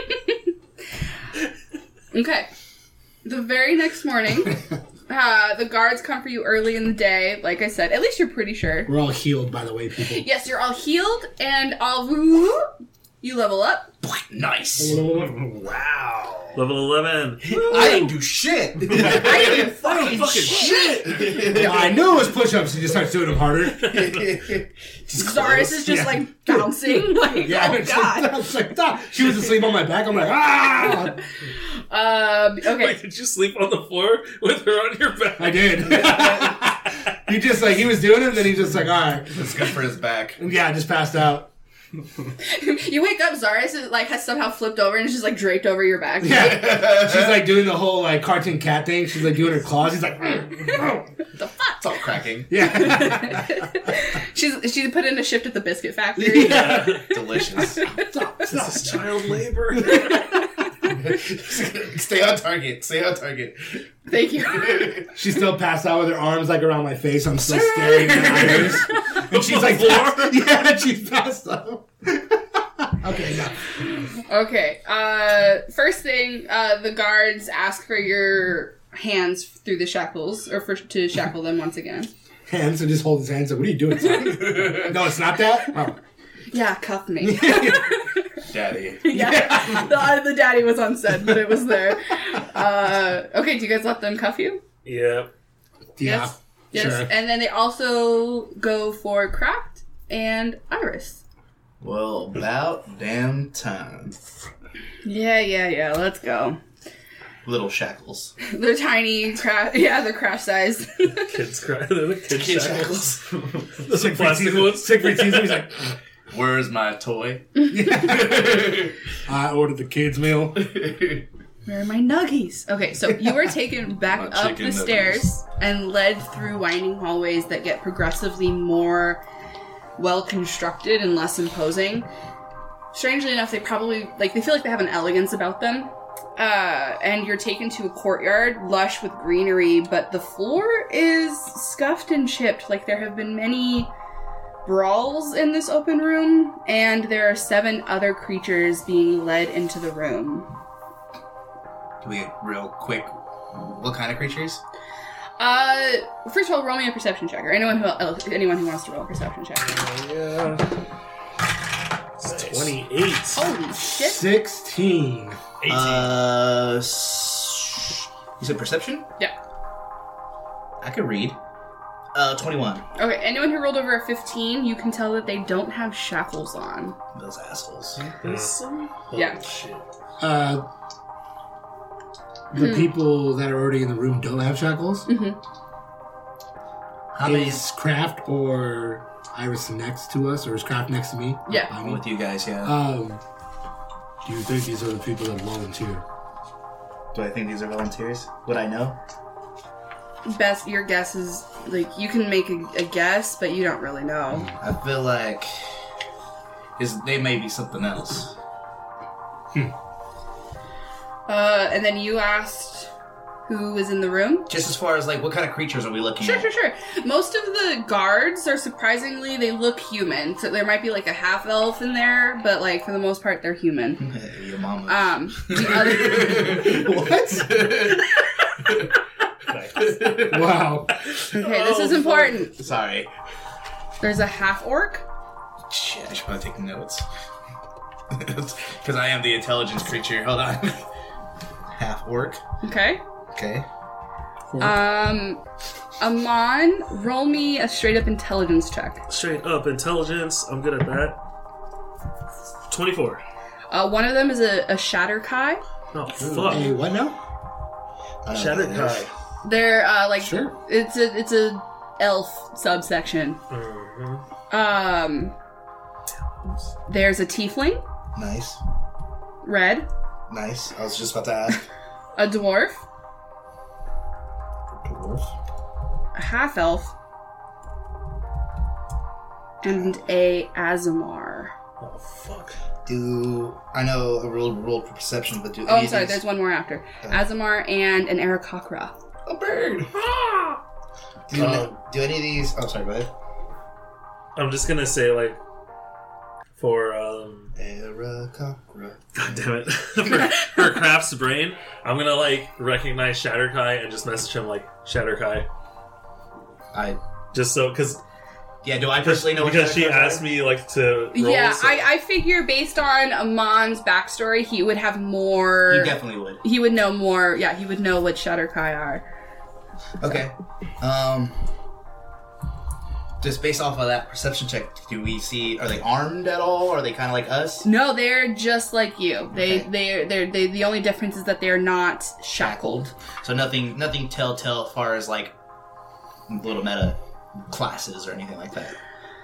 S3: Okay. The very next morning, the guards come for you early in the day. Like I said, at least you're pretty sure.
S4: We're all healed, by the way, people.
S3: Yes, you're all healed, and you level up.
S1: Nice.
S5: Wow.
S2: Level 11.
S1: I didn't do shit.
S3: I didn't fucking
S1: shit.
S4: Yeah, I knew it was push-ups. He just starts doing them harder.
S3: Zaris is just like bouncing. Like,
S4: Yeah,
S3: oh god.
S4: it's like, stop. She was asleep on my back. I'm like, ah!
S3: Okay.
S2: Wait, did you sleep on the floor with her on your back?
S4: I did. He just like, he was doing it, and then he just like, all right.
S1: It's good for his back.
S4: Yeah, I just passed out.
S3: You wake up, Zaris is, like has somehow flipped over and is just like draped over your back.
S4: Yeah. She's like doing the whole like cartoon cat thing. She's like doing her claws. She's like,
S3: The fuck?
S1: It's all cracking.
S4: yeah.
S3: She put in a shift at the biscuit factory.
S4: Yeah.
S1: Delicious.
S2: This is child labor.
S1: Stay on target. Stay on target.
S3: Thank you.
S4: She's still passed out with her arms like around my face. I'm still staring at her. And she's like, yeah, she's passed out. Okay, no.
S3: Okay. First thing, the guards ask for your hands through the shackles, or to shackle them once again.
S4: Hands, and just hold his hands. Like, what are you doing, son? No, it's not that? Oh.
S3: Yeah, cuff me.
S1: Daddy.
S3: Yeah, the daddy was on set, but it was there. Okay, do you guys let them cuff you?
S2: Yeah.
S4: Yeah.
S3: Yes.
S4: Sure.
S3: And then they also go for Craft and Iris.
S1: Well, about damn time.
S3: Yeah. Let's go.
S1: Little shackles.
S3: They're tiny, they're craft sized.
S2: Kids cry. They're the kid shackles. The plastic ones.
S4: Siegfried sees him. He's like,
S1: Where's my toy?
S4: I ordered the kids' meal.
S3: Where are my nuggies? Okay, so you are taken back
S1: My
S3: up
S1: chicken
S3: the
S1: nuggets.
S3: stairs and led through winding hallways that get progressively more well constructed and less imposing. Strangely enough, they probably they feel like they have an elegance about them. And you're taken to a courtyard, lush with greenery, but the floor is scuffed and chipped. Like there have been many brawls in this open room, and there are 7 other creatures being led into the room.
S1: Can we real quick? What kind of creatures?
S3: First of all, roll me a perception check, or anyone who wants to roll a perception check.
S2: Yeah. It's 28.
S3: Holy shit!
S4: 16.
S5: 18.
S1: You said perception?
S3: Yeah.
S1: I could read. 21.
S3: Okay, anyone who rolled over a 15, you can tell that they don't have shackles on.
S1: Those assholes.
S3: Yeah.
S2: Shit.
S4: The people that are already in the room don't have shackles?
S3: Mm-hmm.
S1: How many?
S4: Is Kraft or Iris next to us, or is Kraft next to me?
S3: Yeah.
S1: I'm with you guys, yeah.
S4: Do you think these are the people that volunteer?
S1: Do I think these are volunteers? Would I know?
S3: Your guess is, like, you can make a guess, but you don't really know.
S1: I feel like they may be something else.
S3: And then you asked who was in the room?
S1: Just as far as, like, what kind of creatures are we looking at?
S3: Sure. Most of the guards are surprisingly, they look human. So there might be, like, a half-elf in there, but, like, for the most part, they're human.
S1: Your mama.
S3: The other...
S1: What?
S4: Wow.
S3: Okay, this is important.
S1: Sorry.
S3: There's a half-orc.
S1: Shit, I should probably take notes. Because I am the intelligence creature. Hold on. Half orc.
S3: Okay.
S1: Okay.
S3: Amon, roll me a straight-up intelligence check.
S2: Straight up intelligence. I'm good at that. 24.
S3: One of them is a Shatterkai.
S2: Oh, fuck.
S4: Hey, what now?
S2: Shatterkai.
S3: They're like
S4: Sure.
S3: it's a elf subsection.
S2: Mm-hmm.
S3: There's a tiefling,
S1: Nice.
S3: red,
S1: Nice. I was just about to ask.
S3: a dwarf,
S1: Dwarf.
S3: a half elf, and a Azamar.
S2: Oh, fuck.
S1: I know a roll for perception, but do
S3: Oh,
S1: any
S3: I'm
S1: of
S3: sorry.
S1: these-
S3: There's one more after. Azamar and an Aarakocra.
S1: A bird. Do any of these? Oh, sorry. Go ahead.
S2: I'm just gonna say, like, for,
S1: Aarakocra.
S2: God damn it. for Kraft's brain, I'm gonna, like, recognize Shatterkai and just message him, like, Shatterkai. Just so, because
S1: Do I personally know what
S2: because she
S1: Shatterkai
S2: asked
S1: are?
S2: me, like, to roll.
S3: Yeah,
S2: so-
S3: I figure based on Amon's backstory, he would have more.
S1: You definitely would.
S3: He would know more. Yeah, he would know what Shatterkai are.
S1: Okay. Just based off of that perception check, do we see? Are they armed at all? Are they kind of like us?
S3: No, they're just like you. They
S1: Okay.
S3: the only difference is that they're not shackled.
S1: So nothing telltale as far as like little meta classes or anything like that.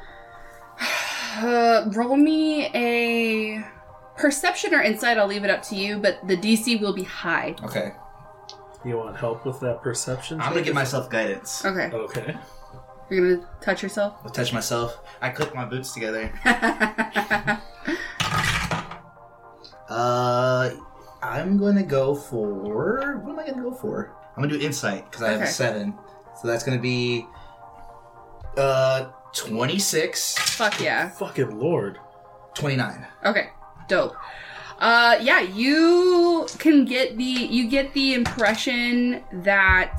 S3: Roll me a perception or insight. I'll leave it up to you, but the DC will be high.
S1: Okay.
S2: You want help with that perception?
S1: I'm gonna give myself guidance.
S3: Okay.
S2: Okay.
S3: You're gonna touch yourself?
S1: I'll touch myself. I click my boots together. I'm gonna go for... What am I gonna go for? I'm gonna do insight, because I have a
S3: Okay.
S1: 7. So that's gonna be... 26.
S3: Fuck yeah.
S2: Fucking lord.
S1: 29.
S3: Okay. Dope. Yeah, you get the impression that,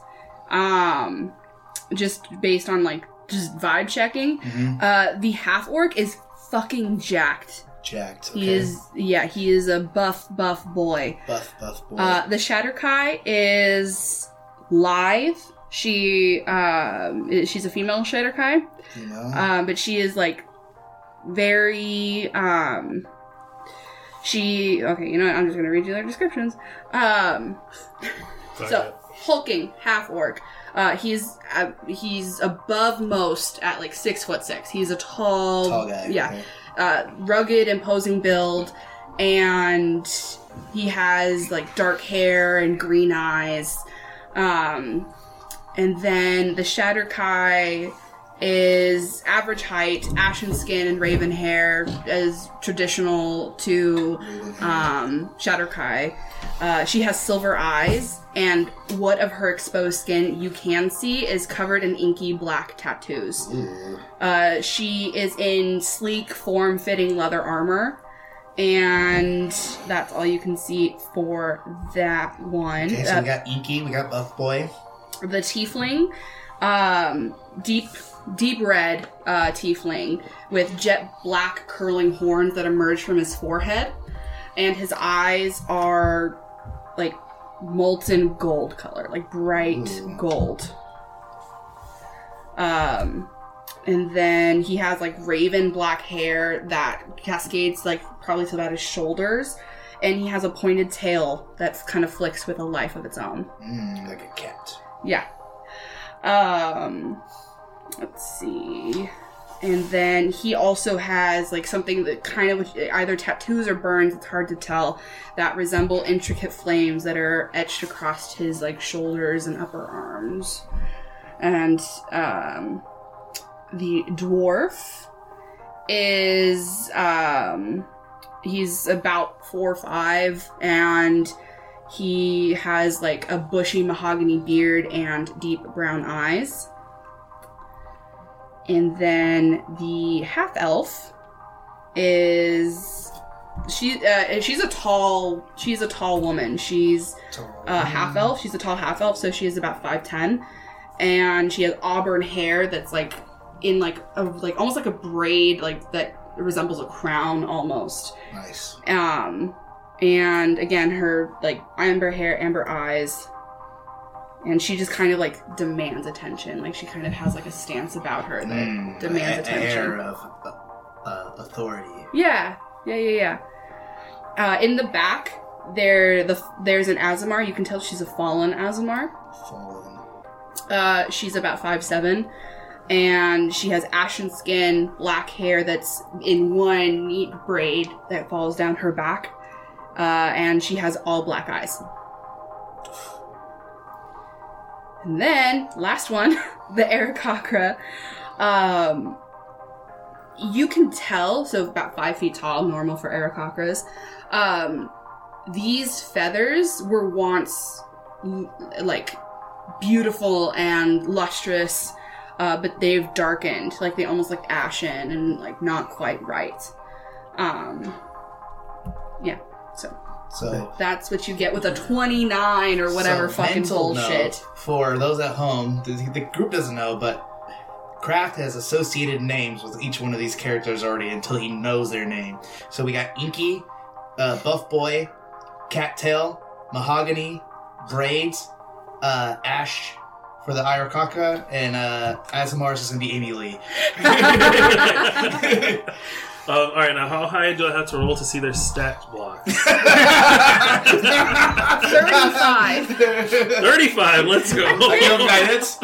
S3: just based on like just vibe checking, the half orc is fucking jacked.
S1: Jacked. Okay.
S3: He is a buff boy.
S1: Buff boy.
S3: The Shatterkai is live. She's a female Shatterkai,
S1: you know?
S3: but she is like very okay, you know what? I'm just gonna read you their descriptions. So hulking half orc. He's above most at like 6'6". He's a tall
S1: guy.
S3: Yeah.
S1: Okay.
S3: Rugged, imposing build, and he has like dark hair and green eyes. And then the Shatterkai is average height, ashen skin, and raven hair, as traditional to Shatterkai. She has silver eyes, and what of her exposed skin you can see is covered in inky black tattoos. She is in sleek, form-fitting leather armor, and that's all you can see for that one.
S1: Okay, so we got Inky, we got Buff Boy.
S3: The tiefling, deep red tiefling with jet black curling horns that emerge from his forehead, and his eyes are like molten gold color, like bright gold. And then he has like raven black hair that cascades like probably to about his shoulders, and he has a pointed tail that's kind of flicks with a life of its own.
S1: Like a cat.
S3: Yeah. Let's see. And then he also has like something that kind of either tattoos or burns, it's hard to tell, that resemble intricate flames that are etched across his like shoulders and upper arms. And the dwarf is he's about 4 or 5, and he has like a bushy mahogany beard and deep brown eyes. And then the half elf is she's a tall woman. She's half elf. She's a tall half elf, so she is about 5'10", and she has auburn hair that's like in like almost like a braid, like that resembles a crown almost.
S1: Nice.
S3: And again, her like amber hair, amber eyes. And she just kind of, like, demands attention. Like, she kind of has, like, a stance about her that demands attention.
S1: An air of authority.
S3: Yeah. In the back, there's an Azamar. You can tell she's a fallen Azamar. She's about 5'7", and she has ashen skin, black hair that's in one neat braid that falls down her back. And she has all black eyes. And then, last one, the Aarakocra. You can tell, so about 5 feet tall, normal for Aarakocras. These feathers were once, like, beautiful and lustrous, but they've darkened. Like, they almost look ashen and, like, not quite right. Yeah, so that's what you get with a 29 or whatever fucking bullshit.
S1: For those at home, the group doesn't know, but Kraft has associated names with each one of these characters already until he knows their name. So we got Inky, Buff Boy, Cattail, Mahogany, Braids, Ash for the Aarakocra, and Azamar's is going to be Amy Lee.
S2: Alright, now how high do I have to roll to see their stat block?
S3: 35.
S2: 35, let's go.
S1: Guidance.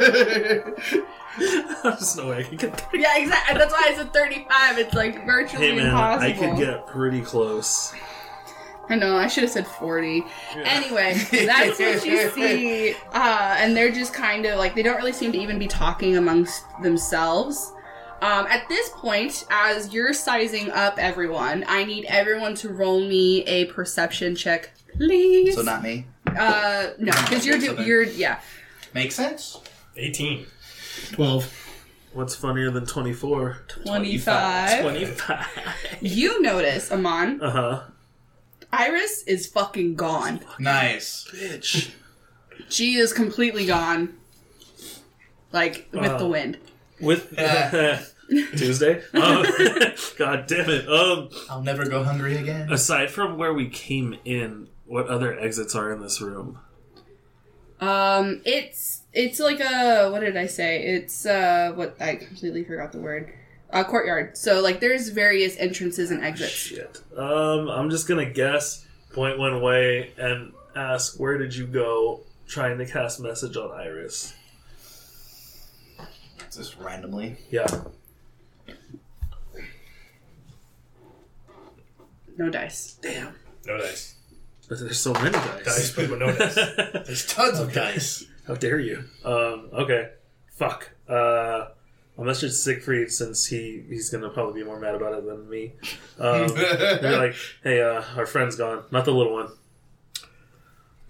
S2: There's no way I can get 35.
S3: Yeah, exactly. That's why I said 35. It's like virtually impossible.
S2: I could get pretty close.
S3: I know, I should have said 40. Yeah. Anyway, that's what you see. And they're just kind of like, they don't really seem to even be talking amongst themselves. At this point, as you're sizing up everyone, I need everyone to roll me a perception check, please.
S1: So not me?
S3: No, because you're, yeah.
S1: Makes sense.
S5: 18.
S4: 12.
S2: What's funnier than 24?
S3: 25.
S2: 25.
S3: You notice, Amon.
S2: Uh-huh.
S3: Iris is fucking gone.
S1: Nice.
S2: Bitch.
S3: She is completely gone. Like, with the wind.
S2: With Tuesday? God damn it.
S1: I'll never go hungry again.
S2: Aside from where we came in, what other exits are in this room?
S3: It's like a, what did I say? It's, what, I completely forgot the word. Courtyard. So, like, there's various entrances and exits.
S2: Shit. I'm just gonna guess, point one way, and ask, where did you go trying to cast message on Iris?
S1: Just randomly.
S2: Yeah.
S3: No dice.
S2: Damn.
S5: No dice.
S2: But there's so many dice.
S5: Dice, but no dice.
S1: There's tons of dice.
S2: How dare you? Okay. Fuck. I'll message Siegfried since he's gonna probably be more mad about it than me. They're like, hey, our friend's gone. Not the little one.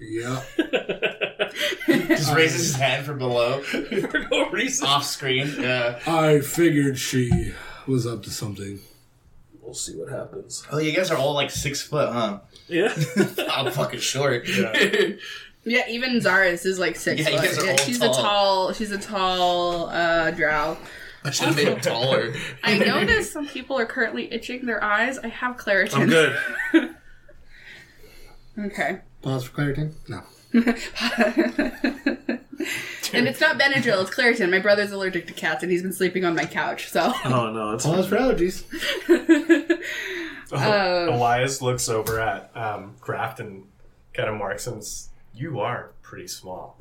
S4: Yeah.
S1: Just raises his hand from below,
S2: For no reason.
S1: off screen. Yeah.
S4: I figured she was up to something.
S2: We'll see what happens.
S1: Oh, you guys are all like 6 foot, huh?
S2: Yeah.
S1: I'm fucking short.
S5: Yeah.
S3: Yeah, even Zaris is like 6
S1: Yeah, you guys
S3: foot.
S1: are
S3: Yeah,
S1: all
S3: she's a tall drow.
S1: I should have made him taller.
S3: I noticed some people are currently itching their eyes. I have Claritin.
S2: I'm good.
S3: Okay.
S4: Pause for Claritin? No.
S3: And it's not Benadryl, it's Claritin. My brother's allergic to cats and he's been sleeping on my couch, so.
S2: Oh, no. It's
S4: Pause for allergies.
S5: Elias looks over at Kraft and kind of marks him. You are pretty small.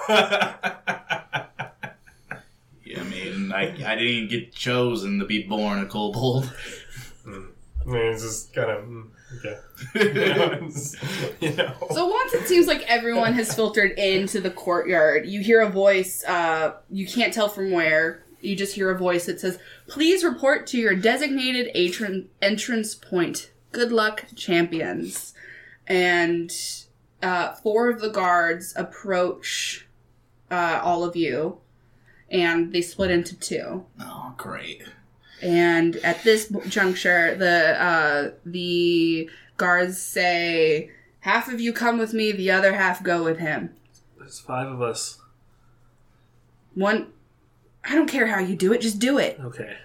S1: Yeah, I mean, I didn't get chosen to be born a kobold.
S5: I mean, it's just kind of okay. You know.
S3: So once it seems like everyone has filtered into the courtyard, you hear a voice, you can't tell from where, you just hear a voice that says, "Please report to your designated entrance point. Good luck, champions." And 4 of the guards approach all of you, and they split into 2.
S1: Oh, great.
S3: And at this juncture, the guards say, "Half of you come with me, the other half go with him."
S2: There's 5 of us.
S3: One, I don't care how you do it, just do it.
S2: Okay.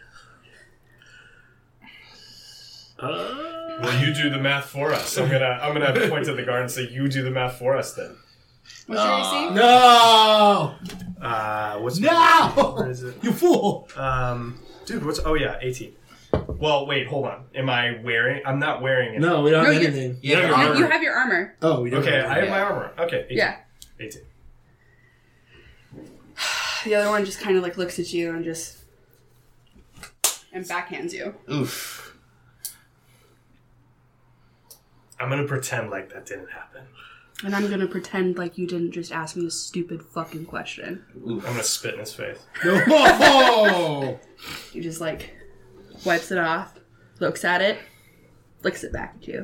S5: Well, you do the math for us. I'm gonna point to the guard and say, "You do the math for us, then."
S3: What's your AC?
S4: No!
S5: What's
S4: No!
S5: Where is it?
S4: You fool!
S5: Dude, what's? Oh yeah, 18. Well, wait, hold on. Am I wearing? I'm not wearing it.
S4: No, we don't
S3: No,
S4: have
S3: you-
S4: anything.
S1: Yeah,
S2: your armor.
S3: You have your armor.
S4: Oh, we don't
S5: Okay,
S4: have
S5: I have my armor. Okay, 18.
S3: Yeah.
S5: 18.
S3: The other one just kind of like looks at you and backhands you.
S1: Oof.
S5: I'm gonna pretend like that didn't happen.
S3: And I'm gonna pretend like you didn't just ask me a stupid fucking question.
S5: I'm gonna spit in his face.
S4: No!
S3: He just like wipes it off, looks at it, flicks it back at you.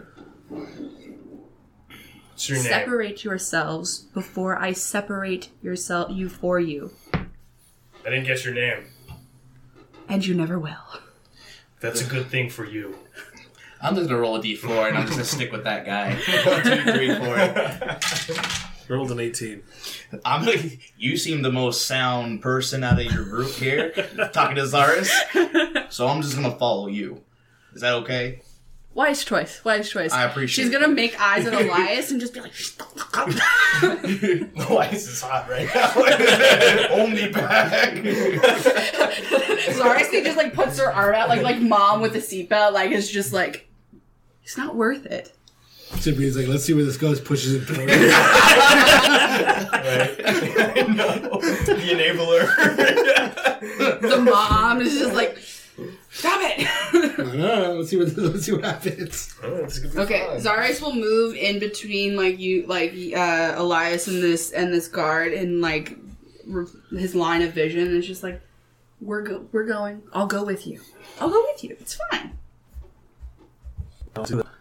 S5: What's your name?
S3: Separate yourselves before I separate you for you.
S5: I didn't get your name.
S3: And you never will.
S5: That's a good thing for you.
S1: I'm just gonna roll a d4 and I'm just gonna stick with that guy. 1, 2, 3, 4.
S2: Rolled an 18.
S1: You seem the most sound person out of your group here, talking to Zaris. So I'm just gonna follow you. Is that okay?
S3: Wise choice. Wise choice.
S1: I appreciate
S3: She's gonna make eyes at Elias and just be like,
S5: Elias is hot right now.
S1: Only back.
S3: Zaris just like puts her arm out like mom with a seatbelt, like is just like, it's not worth it.
S4: Tippy's like, let's see where this goes, pushes it forward.
S5: Right? No. The enabler.
S3: The mom is just like, stop it.
S4: No, let's see what happens.
S5: Oh, this is gonna be
S3: Okay,
S5: fun.
S3: Zaris will move in between Elias and this guard and like his line of vision, and it's just like, we're going. I'll go with you. I'll go with you. It's fine.
S2: I'll do that.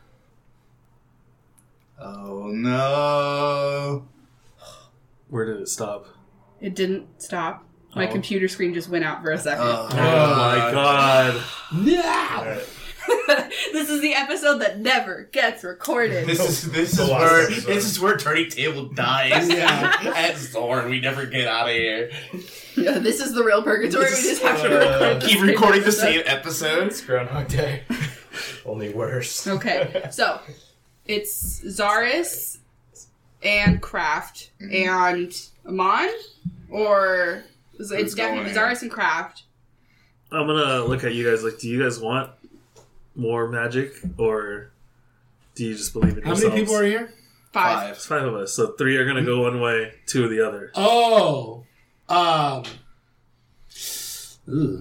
S1: Oh no.
S2: Where did it stop?
S3: It didn't stop. My
S2: Oh.
S3: computer screen just went out for a second.
S2: Oh my god.
S4: No!
S5: Alright.
S3: This is the episode that never gets recorded.
S1: This is
S5: The last
S1: where
S5: episode.
S1: Turning Table dies.
S4: Yeah.
S1: At Zorn, we never get out of here.
S3: Yeah, this is the real purgatory. We just have to record the
S1: Keep
S3: same
S1: recording the
S3: episode.
S1: same episodes.
S5: It's Groundhog Day. Only worse.
S3: Okay, so it's Zaris and Kraft and Amon, or it's
S1: Who's
S3: definitely
S1: going?
S3: Zaris and Kraft.
S2: I'm gonna look at you guys like, do you guys want more magic, or do you just believe in
S4: How
S2: yourselves?
S4: many people are here?
S3: 5.
S2: It's 5 of us, so 3 are gonna go one way, 2 the other.
S4: Oh. Ooh.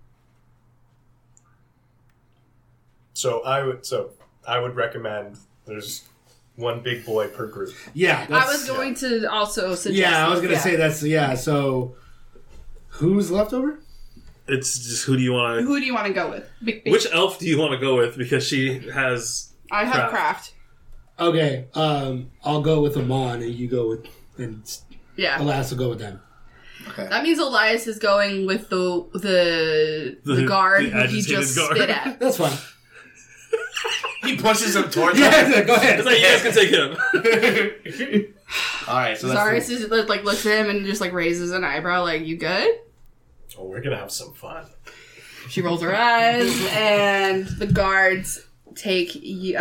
S5: So I would recommend there's one big boy per group.
S4: Yeah.
S3: I was going to also suggest.
S4: Yeah, I was gonna
S3: that.
S4: say that's so who's left over?
S2: It's just, who do you want to...
S3: Who do you want to go with?
S2: Which elf do you want to go with? Because she has...
S3: I have Kraft.
S4: Okay, I'll go with Amon, and you go with, and
S3: Yeah.
S4: Elias will go with them.
S1: Okay.
S3: That means Elias is going with the guard
S2: the
S3: who he just
S2: agitated guard.
S3: spit at.
S4: That's fine.
S1: He pushes him towards
S4: Yeah,
S1: him.
S4: go ahead.
S2: It's like, you guys can take him.
S1: Alright, so that's
S3: Zaris is, like, looks at him and just, like, raises an eyebrow, like, you good?
S5: Oh, we're gonna have some fun.
S3: She rolls her eyes, and the guards take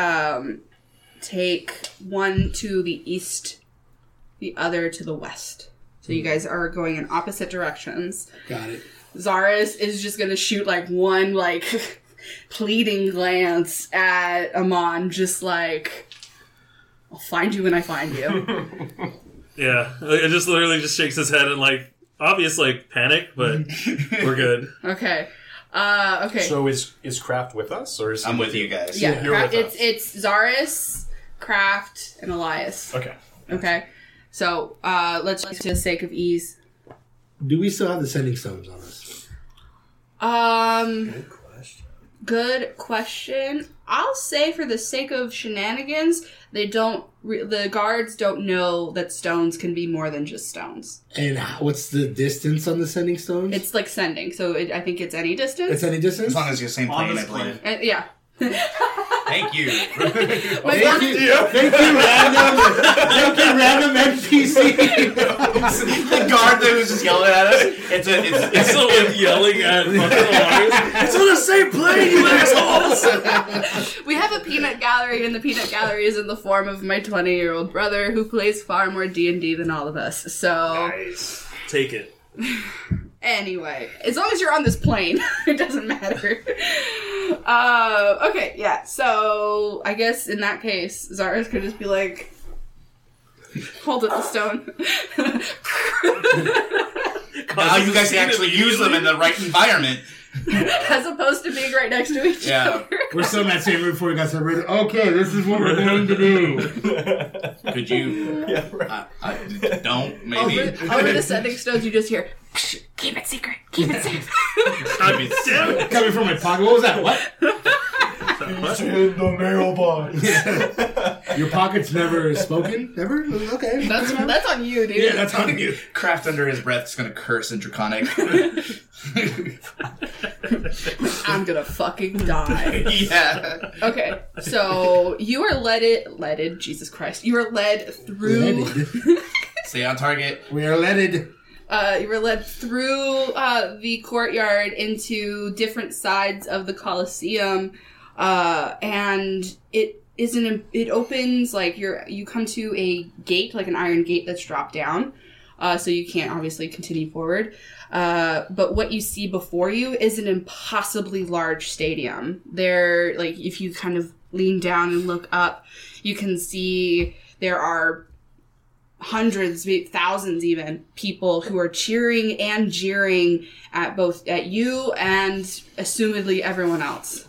S3: one to the east, the other to the west. So you guys are going in opposite directions.
S4: Got it.
S3: Zaris is just gonna shoot, like, one, like, pleading glance at Amon, just like, I'll find you when I find you.
S2: Yeah, it just literally just shakes his head and like obvious like panic, but we're good.
S3: Okay. Okay.
S5: So is Kraft with us, or is he
S1: I'm with you guys.
S3: Yeah,
S5: You're with us.
S3: it's Zaris, Kraft, and Elias.
S5: Okay.
S3: Okay. So let's just for the sake of ease.
S4: Do we still have the sending stones on us?
S5: Good question.
S3: Good question. I'll say for the sake of shenanigans, they don't. The guards don't know that stones can be more than just stones.
S4: And what's the distance on the sending stones?
S3: It's like sending, so I think it's any distance.
S4: It's any distance?
S1: As long as you're the same
S2: On
S1: plane,
S2: this
S1: I believe.
S3: Yeah.
S1: Thank you.
S4: Thank you, random NPC.
S1: The guard that was just yelling at us.
S2: It's someone yelling at fucking Elias. It's on the same plane, you assholes!
S3: We have a peanut gallery, and the peanut gallery is in the form of my 20-year-old brother, who plays far more D&D than all of us. So,
S5: Nice.
S2: Take it.
S3: anyway, as long as you're on this plane, it doesn't matter. Okay, yeah. So I guess in that case, Zaris could just be like, hold up the stone.
S1: Now you guys can actually use them in the right environment.
S3: As opposed to being right next to each
S1: Yeah.
S3: other.
S4: We're still in that same room before we got separated. Okay, this is what we're going to do.
S1: Could you?
S5: Yeah, right.
S1: I don't. Maybe.
S3: Over the sending stones, you just hear, "Shh, keep it secret, keep it safe."
S2: God damn it!
S4: Coming from my pocket. What was that? What?
S5: It's in the mailbox.
S4: Your pocket's never spoken? Never? Okay.
S3: That's on you, dude.
S4: Yeah, that's on you.
S1: Kraft under his breath is gonna curse in Draconic.
S3: I'm gonna fucking die.
S1: Yeah.
S3: Okay, so you are leaded, Jesus Christ. You are led through,
S1: Stay on target.
S4: We are leaded.
S3: you were led through the courtyard into different sides of the Colosseum, and it opens, like, you come to a gate, like an iron gate that's dropped down, so you can't obviously continue forward. But what you see before you is an impossibly large stadium. There, like, if you kind of lean down and look up, you can see there are hundreds, maybe thousands even, people who are cheering and jeering at you and assumedly everyone else.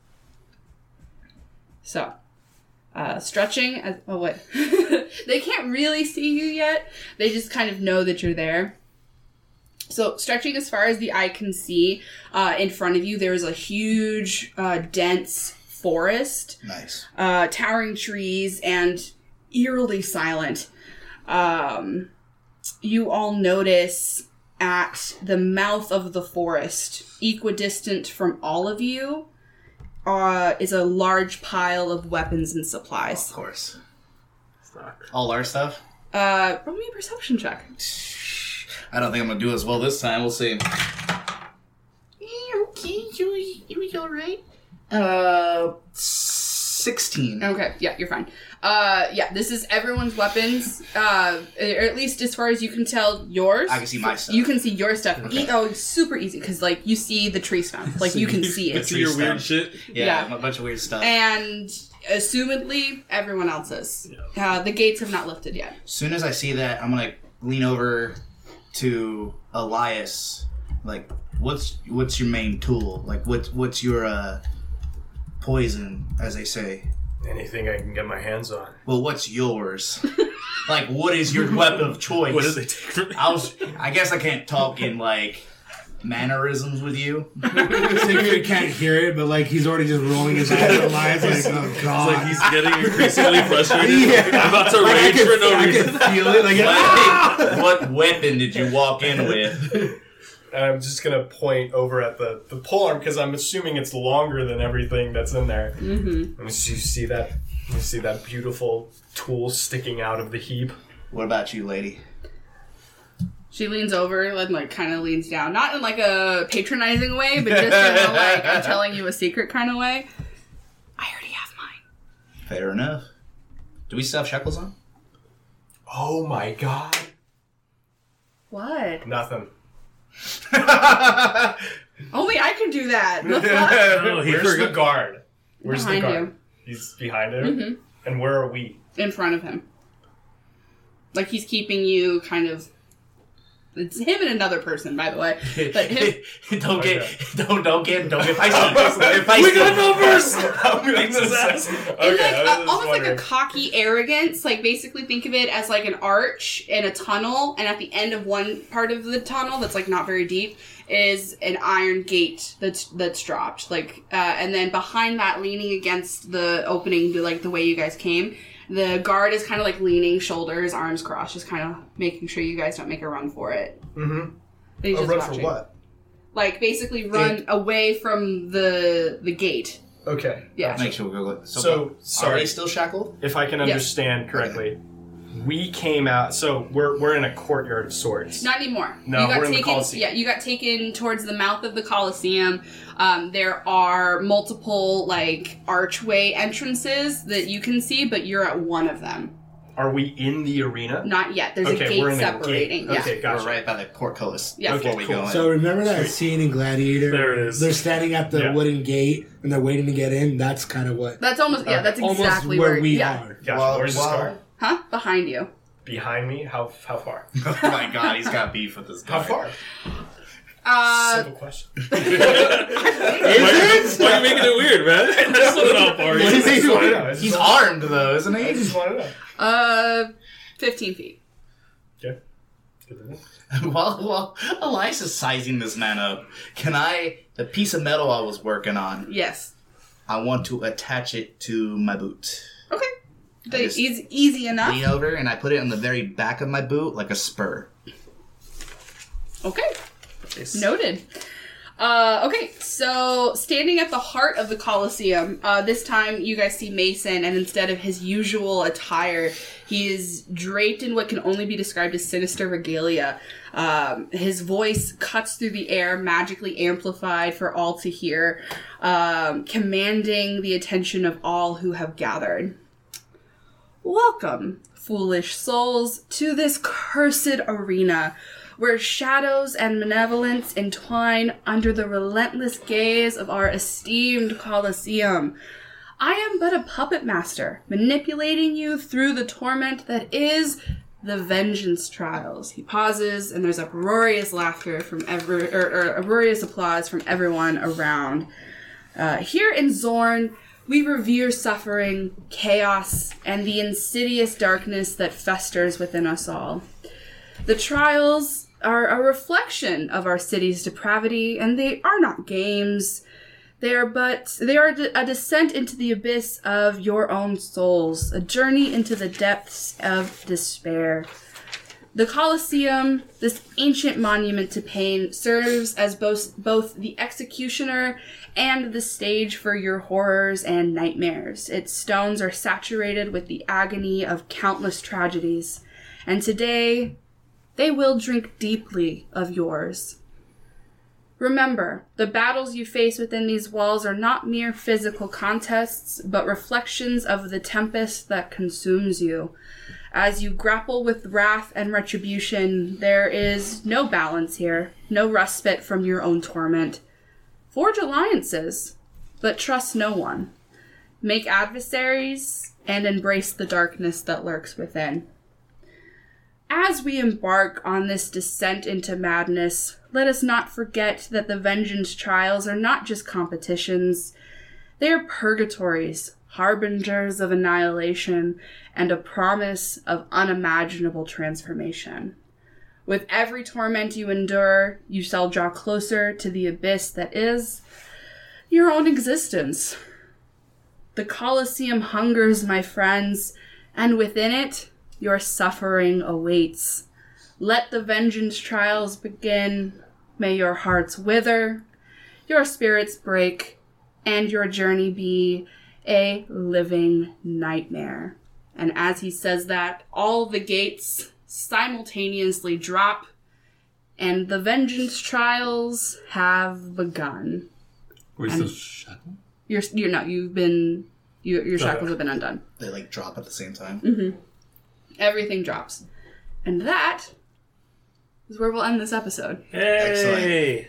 S3: So, stretching, they can't really see you yet. They just kind of know that you're there. So, stretching as far as the eye can see, in front of you, there's a huge, dense forest.
S1: Nice.
S3: Towering trees, and eerily silent. You all notice at the mouth of the forest, equidistant from all of you, is a large pile of weapons and supplies.
S1: Of course.
S2: Fuck.
S1: All our stuff.
S3: Roll me a perception check.
S1: I don't think I'm gonna do as well this time. We'll see. Okay, you alright? 16.
S3: Okay, yeah, you're fine. Yeah, this is everyone's weapons, or at least as far as you can tell, yours.
S1: I can see my stuff.
S3: You can see your stuff.
S1: Okay.
S3: It's super easy, because, like, you see the tree stump. Like, you can see
S2: You
S3: it.
S2: see your weird shit.
S1: Yeah,
S3: Yeah.
S1: a bunch of weird stuff.
S3: And, assumedly, everyone else's. The gates have not lifted yet.
S1: As soon as I see that, I'm gonna lean over to Elias. Like, what's your main tool? Like, what's your poison, as they say?
S5: Anything I can get my hands on.
S1: Well, what's yours? Like, what is your weapon of choice?
S2: What did they take from me?
S1: I guess I can't talk in, like, mannerisms with you.
S4: Siegfried can't hear it, but like he's already just rolling his eyes at Elias like, oh
S2: It's
S4: god.
S2: like he's getting increasingly frustrated.
S4: Yeah.
S2: I'm about to
S4: Like,
S2: rage for no
S4: I
S2: reason.
S4: can feel it. Like,
S1: What weapon did you walk in with?
S5: I'm just gonna point over at the polearm because I'm assuming it's longer than everything that's in there.
S3: Mm-hmm.
S5: And you see that? You see that beautiful tool sticking out of the heap?
S1: What about you, lady?
S3: She leans over and like kind of leans down, not in like a patronizing way, but just in a like I'm telling you a secret kind of way. I already have mine.
S1: Fair enough. Do we still have shekels on?
S5: Oh my god!
S3: What?
S5: Nothing.
S3: Only I can do that. The fuck?
S2: No, he
S5: Where's
S2: forgot.
S5: the guard? Where's
S3: Behind
S5: the guard?
S3: you.
S5: He's behind him.
S3: Mm-hmm.
S5: And where are we?
S3: In front of him. Like he's keeping you kind of. It's him and another person, by the way. But him.
S1: don't get feisty. Don't get
S2: We got numbers!
S3: It's like almost like a cocky arrogance. Like basically think of it as like an arch in a tunnel, and at the end of one part of the tunnel that's like not very deep is an iron gate that's dropped. Like and then behind that, leaning against the opening, like the way you guys came, the guard is kind of like leaning, shoulders, arms crossed, just kind of making sure you guys don't make a run for it.
S5: Mm-hmm.
S3: He's
S5: A
S3: just
S5: run
S3: watching.
S5: for what?
S3: Like basically run away from the gate.
S5: Okay.
S3: Yeah.
S1: Make sure we go.
S5: So,
S1: are
S5: sorry.
S1: they still shackled?
S5: If I can understand correctly, we came out. So we're in a courtyard of sorts.
S3: Not anymore.
S5: No,
S3: you got
S5: we're in the
S3: taken,
S5: Colosseum.
S3: Yeah, you got taken towards the mouth of the Colosseum. There are multiple like archway entrances that you can see, but you're at one of them.
S5: Are we in the arena?
S3: Not yet. There's
S5: Okay,
S3: a gate
S5: we're in a
S3: separating.
S5: gate.
S3: Yeah.
S5: Okay, gotcha.
S1: We're right by the portcullis
S3: Yeah.
S1: before
S5: Okay,
S1: we
S5: cool.
S1: go in.
S4: so remember that scene in Gladiator?
S2: There it is.
S4: They're standing at the
S5: Yeah.
S4: wooden gate and they're waiting to get in. That's kind of what.
S3: That's almost
S5: Okay.
S3: That's exactly
S4: almost where we
S3: yeah.
S4: are.
S5: Gotcha.
S1: Well,
S5: Where's this guard?
S3: Huh? Behind you.
S5: Behind me? How far?
S1: Oh my god, he's got beef with this guy.
S5: How far? Simple question.
S2: Why are you making it weird, man? That's not how far he is.
S5: I just wanna know.
S1: He's armed though, isn't
S5: I
S1: he?
S5: just want to know.
S3: 15 feet.
S5: Okay. Good to know.
S1: While Elias is sizing this man up, the piece of metal I was working on,
S3: Yes.
S1: I want to attach it to my boot.
S3: Okay.
S1: just-
S3: Easy enough.
S1: Lean over and I put it on the very back of my boot like a spur.
S3: Okay. Noted. Okay, so standing at the heart of the Colosseum, this time you guys see Mason, and instead of his usual attire, he is draped in what can only be described as sinister regalia. His voice cuts through the air, magically amplified for all to hear, commanding the attention of all who have gathered. Welcome, foolish souls, to this cursed arena, where shadows and malevolence entwine under the relentless gaze of our esteemed Colosseum. I am but a puppet master, manipulating you through the torment that is the Vengeance Trials. He pauses, and there's uproarious laughter from uproarious applause from everyone around. Here in Zorn, we revere suffering, chaos, and the insidious darkness that festers within us all. The trials are a reflection of our city's depravity, and they are not games. They are a descent into the abyss of your own souls, a journey into the depths of despair. The Colosseum, this ancient monument to pain, serves as both the executioner and the stage for your horrors and nightmares. Its stones are saturated with the agony of countless tragedies, and today they will drink deeply of yours. Remember, the battles you face within these walls are not mere physical contests, but reflections of the tempest that consumes you. As you grapple with wrath and retribution, there is no balance here, no respite from your own torment. Forge alliances, but trust no one. Make adversaries, and embrace the darkness that lurks within. As we embark on this descent into madness, let us not forget that the Vengeance Trials are not just competitions. They are purgatories, harbingers of annihilation, and a promise of unimaginable transformation. With every torment you endure, you shall draw closer to the abyss that is your own existence. The Colosseum hungers, my friends, and within it, your suffering awaits. Let the vengeance trials begin. May your hearts wither, your spirits break, and your journey be a living nightmare. And as he says that, all the gates simultaneously drop, and the vengeance trials have begun.
S4: Where's the shackle?
S3: Your shackles have been undone.
S1: They like drop at the same time.
S3: Mm-hmm. Everything drops. And that is where we'll end this episode.
S2: Hey!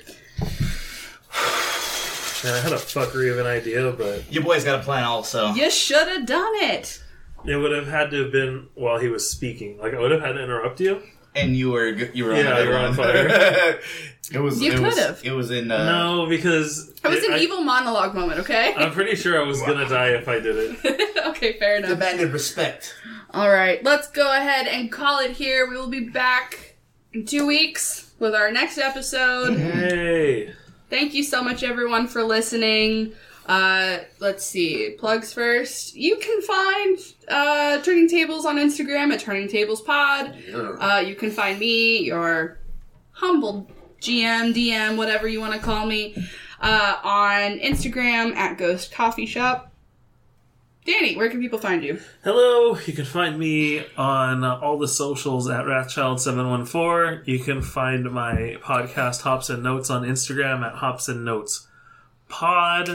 S2: Man, I had a fuckery of an idea, but
S1: Your boy's got a plan also.
S3: You should have done it.
S2: it would have had to have been while he was speaking. Like, I would have had to interrupt you.
S1: And you were
S2: Yeah, you were on fire.
S1: It was.
S3: You
S1: it was-
S3: could've.
S1: It was in.
S2: No, because...
S3: It was an evil monologue moment, okay?
S2: I'm pretty sure I was gonna die if I did it.
S3: Okay, fair enough.
S1: demanded respect.
S3: All right, let's go ahead and call it here. We will be back in 2 weeks with our next episode.
S2: Hey!
S3: Thank you so much, everyone, for listening. Let's see. Plugs first. You can find Turning Tables on Instagram at Turning Tables Pod. You can find me, your humble GM, DM, whatever you want to call me, on Instagram at Ghost Coffee Shop. Danny, where can people find you?
S2: Hello, you can find me on all the socials at Wrathchild714. You can find my podcast Hops and Notes on Instagram at Hops and Notes Pod.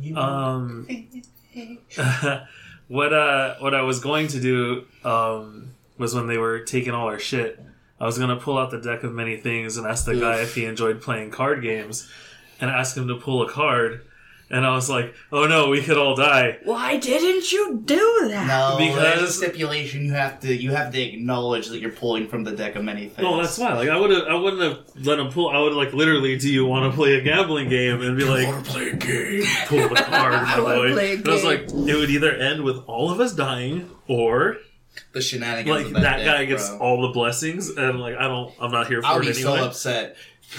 S2: What I was going to do was when they were taking all our shit, I was going to pull out the deck of many things and ask the guy if he enjoyed playing card games and ask him to pull a card. And I was like, oh no, we could all die.
S3: Why didn't you do that?
S1: No,
S2: Because-
S1: there's a stipulation. You have to acknowledge that you're pulling from the deck of many things.
S2: No, that's fine. Like I wouldn't have let him pull. I would like literally, do you want to play a gambling game? And be like,
S4: want to play a game?
S2: pull the card, my
S3: wanna
S2: boy.
S3: play a
S2: And I was
S3: game.
S2: like, it would either end with all of us dying, or
S1: the shenanigans.
S2: like
S1: of
S2: that
S1: deck,
S2: guy gets
S1: bro.
S2: all the blessings, and like I'm not here for
S1: I'll
S2: it
S1: be
S2: anyway.
S1: so upset.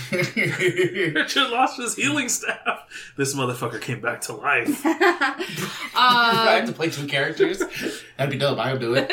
S2: Richard lost his healing staff. This motherfucker came back to life.
S1: I have to play two characters. That'd be dope. I'll do it.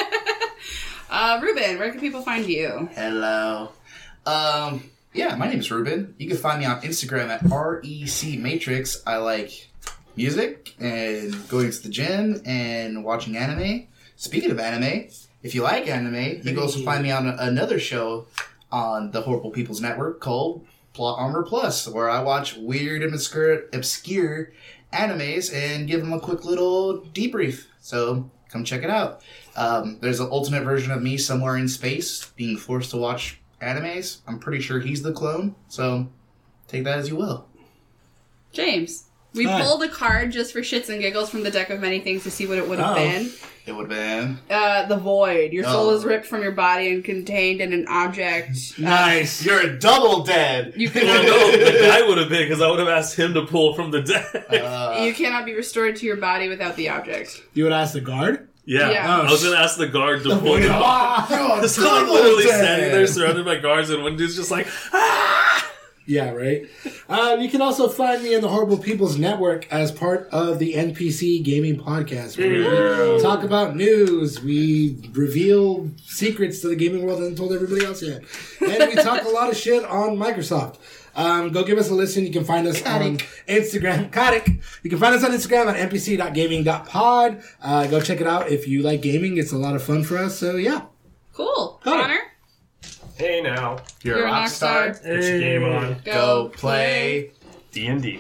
S3: Ruben, where can people find you?
S1: Hello. Yeah, my name is Ruben. You can find me on Instagram at RECMatrix. I like music and going to the gym and watching anime. Speaking of anime, if you like anime, you can also find me on another show on the Horrible People's Network called Plot Armor Plus, where I watch weird and obscure animes and give them a quick little debrief. So come check it out. There's an ultimate version of me somewhere in space being forced to watch animes. I'm pretty sure he's the clone, so take that as you will.
S3: James. We
S4: Hi.
S3: pulled a card just for shits and giggles from the deck of many things to see what it would have
S4: Uh-oh.
S3: been.
S1: It would have been.
S3: The void. Your soul
S1: Oh.
S3: is ripped from your body and contained in an object.
S4: Nice.
S1: You're a double dead!
S3: You
S2: Well,
S3: cannot,
S2: no, the guy would have been, because I would have asked him to pull from the deck.
S3: you cannot be restored to your body without the object.
S4: You would ask the guard?
S2: Yeah,
S3: Yeah.
S2: I was gonna ask the guard to pull it off.
S1: You're
S2: So I'm
S1: double
S2: literally
S1: dead!
S2: standing there surrounded by guards, and one dude's just like,
S4: Yeah, right. You can also find me in the Horrible People's Network as part of the NPC Gaming Podcast, where we talk about news, we reveal secrets to the gaming world that haven't told everybody else yet, and we talk a lot of shit on Microsoft. Go give us a listen. You can find us on Instagram. Kadik. You can find us on Instagram at npc.gaming.pod. Go check it out if you like gaming. It's a lot of fun for us. So yeah.
S3: Cool.
S4: Hi.
S3: Connor?
S5: Hey now,
S3: You're a rock star.
S5: Put your game on.
S1: Go play.
S5: D&D.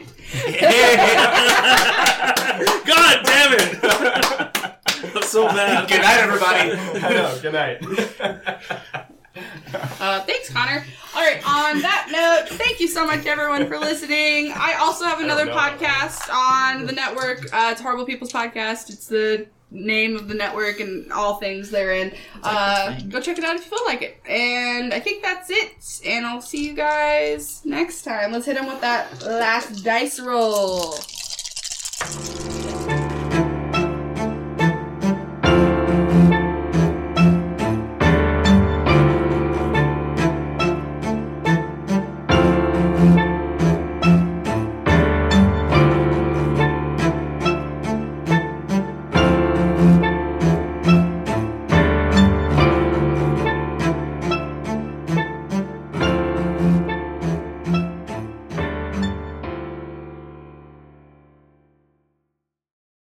S2: God damn it! I'm so mad.
S1: Good night, everybody!
S5: I know, good night.
S3: Thanks, Connor. All right, on that note, thank you so much, everyone, for listening. I also have another
S5: know.
S3: podcast on the network. It's Horrible People's Podcast. It's the name of the network and all things therein. Go check it out if you feel like it. And I think that's it. And I'll see you guys next time. Let's hit them with that last dice roll.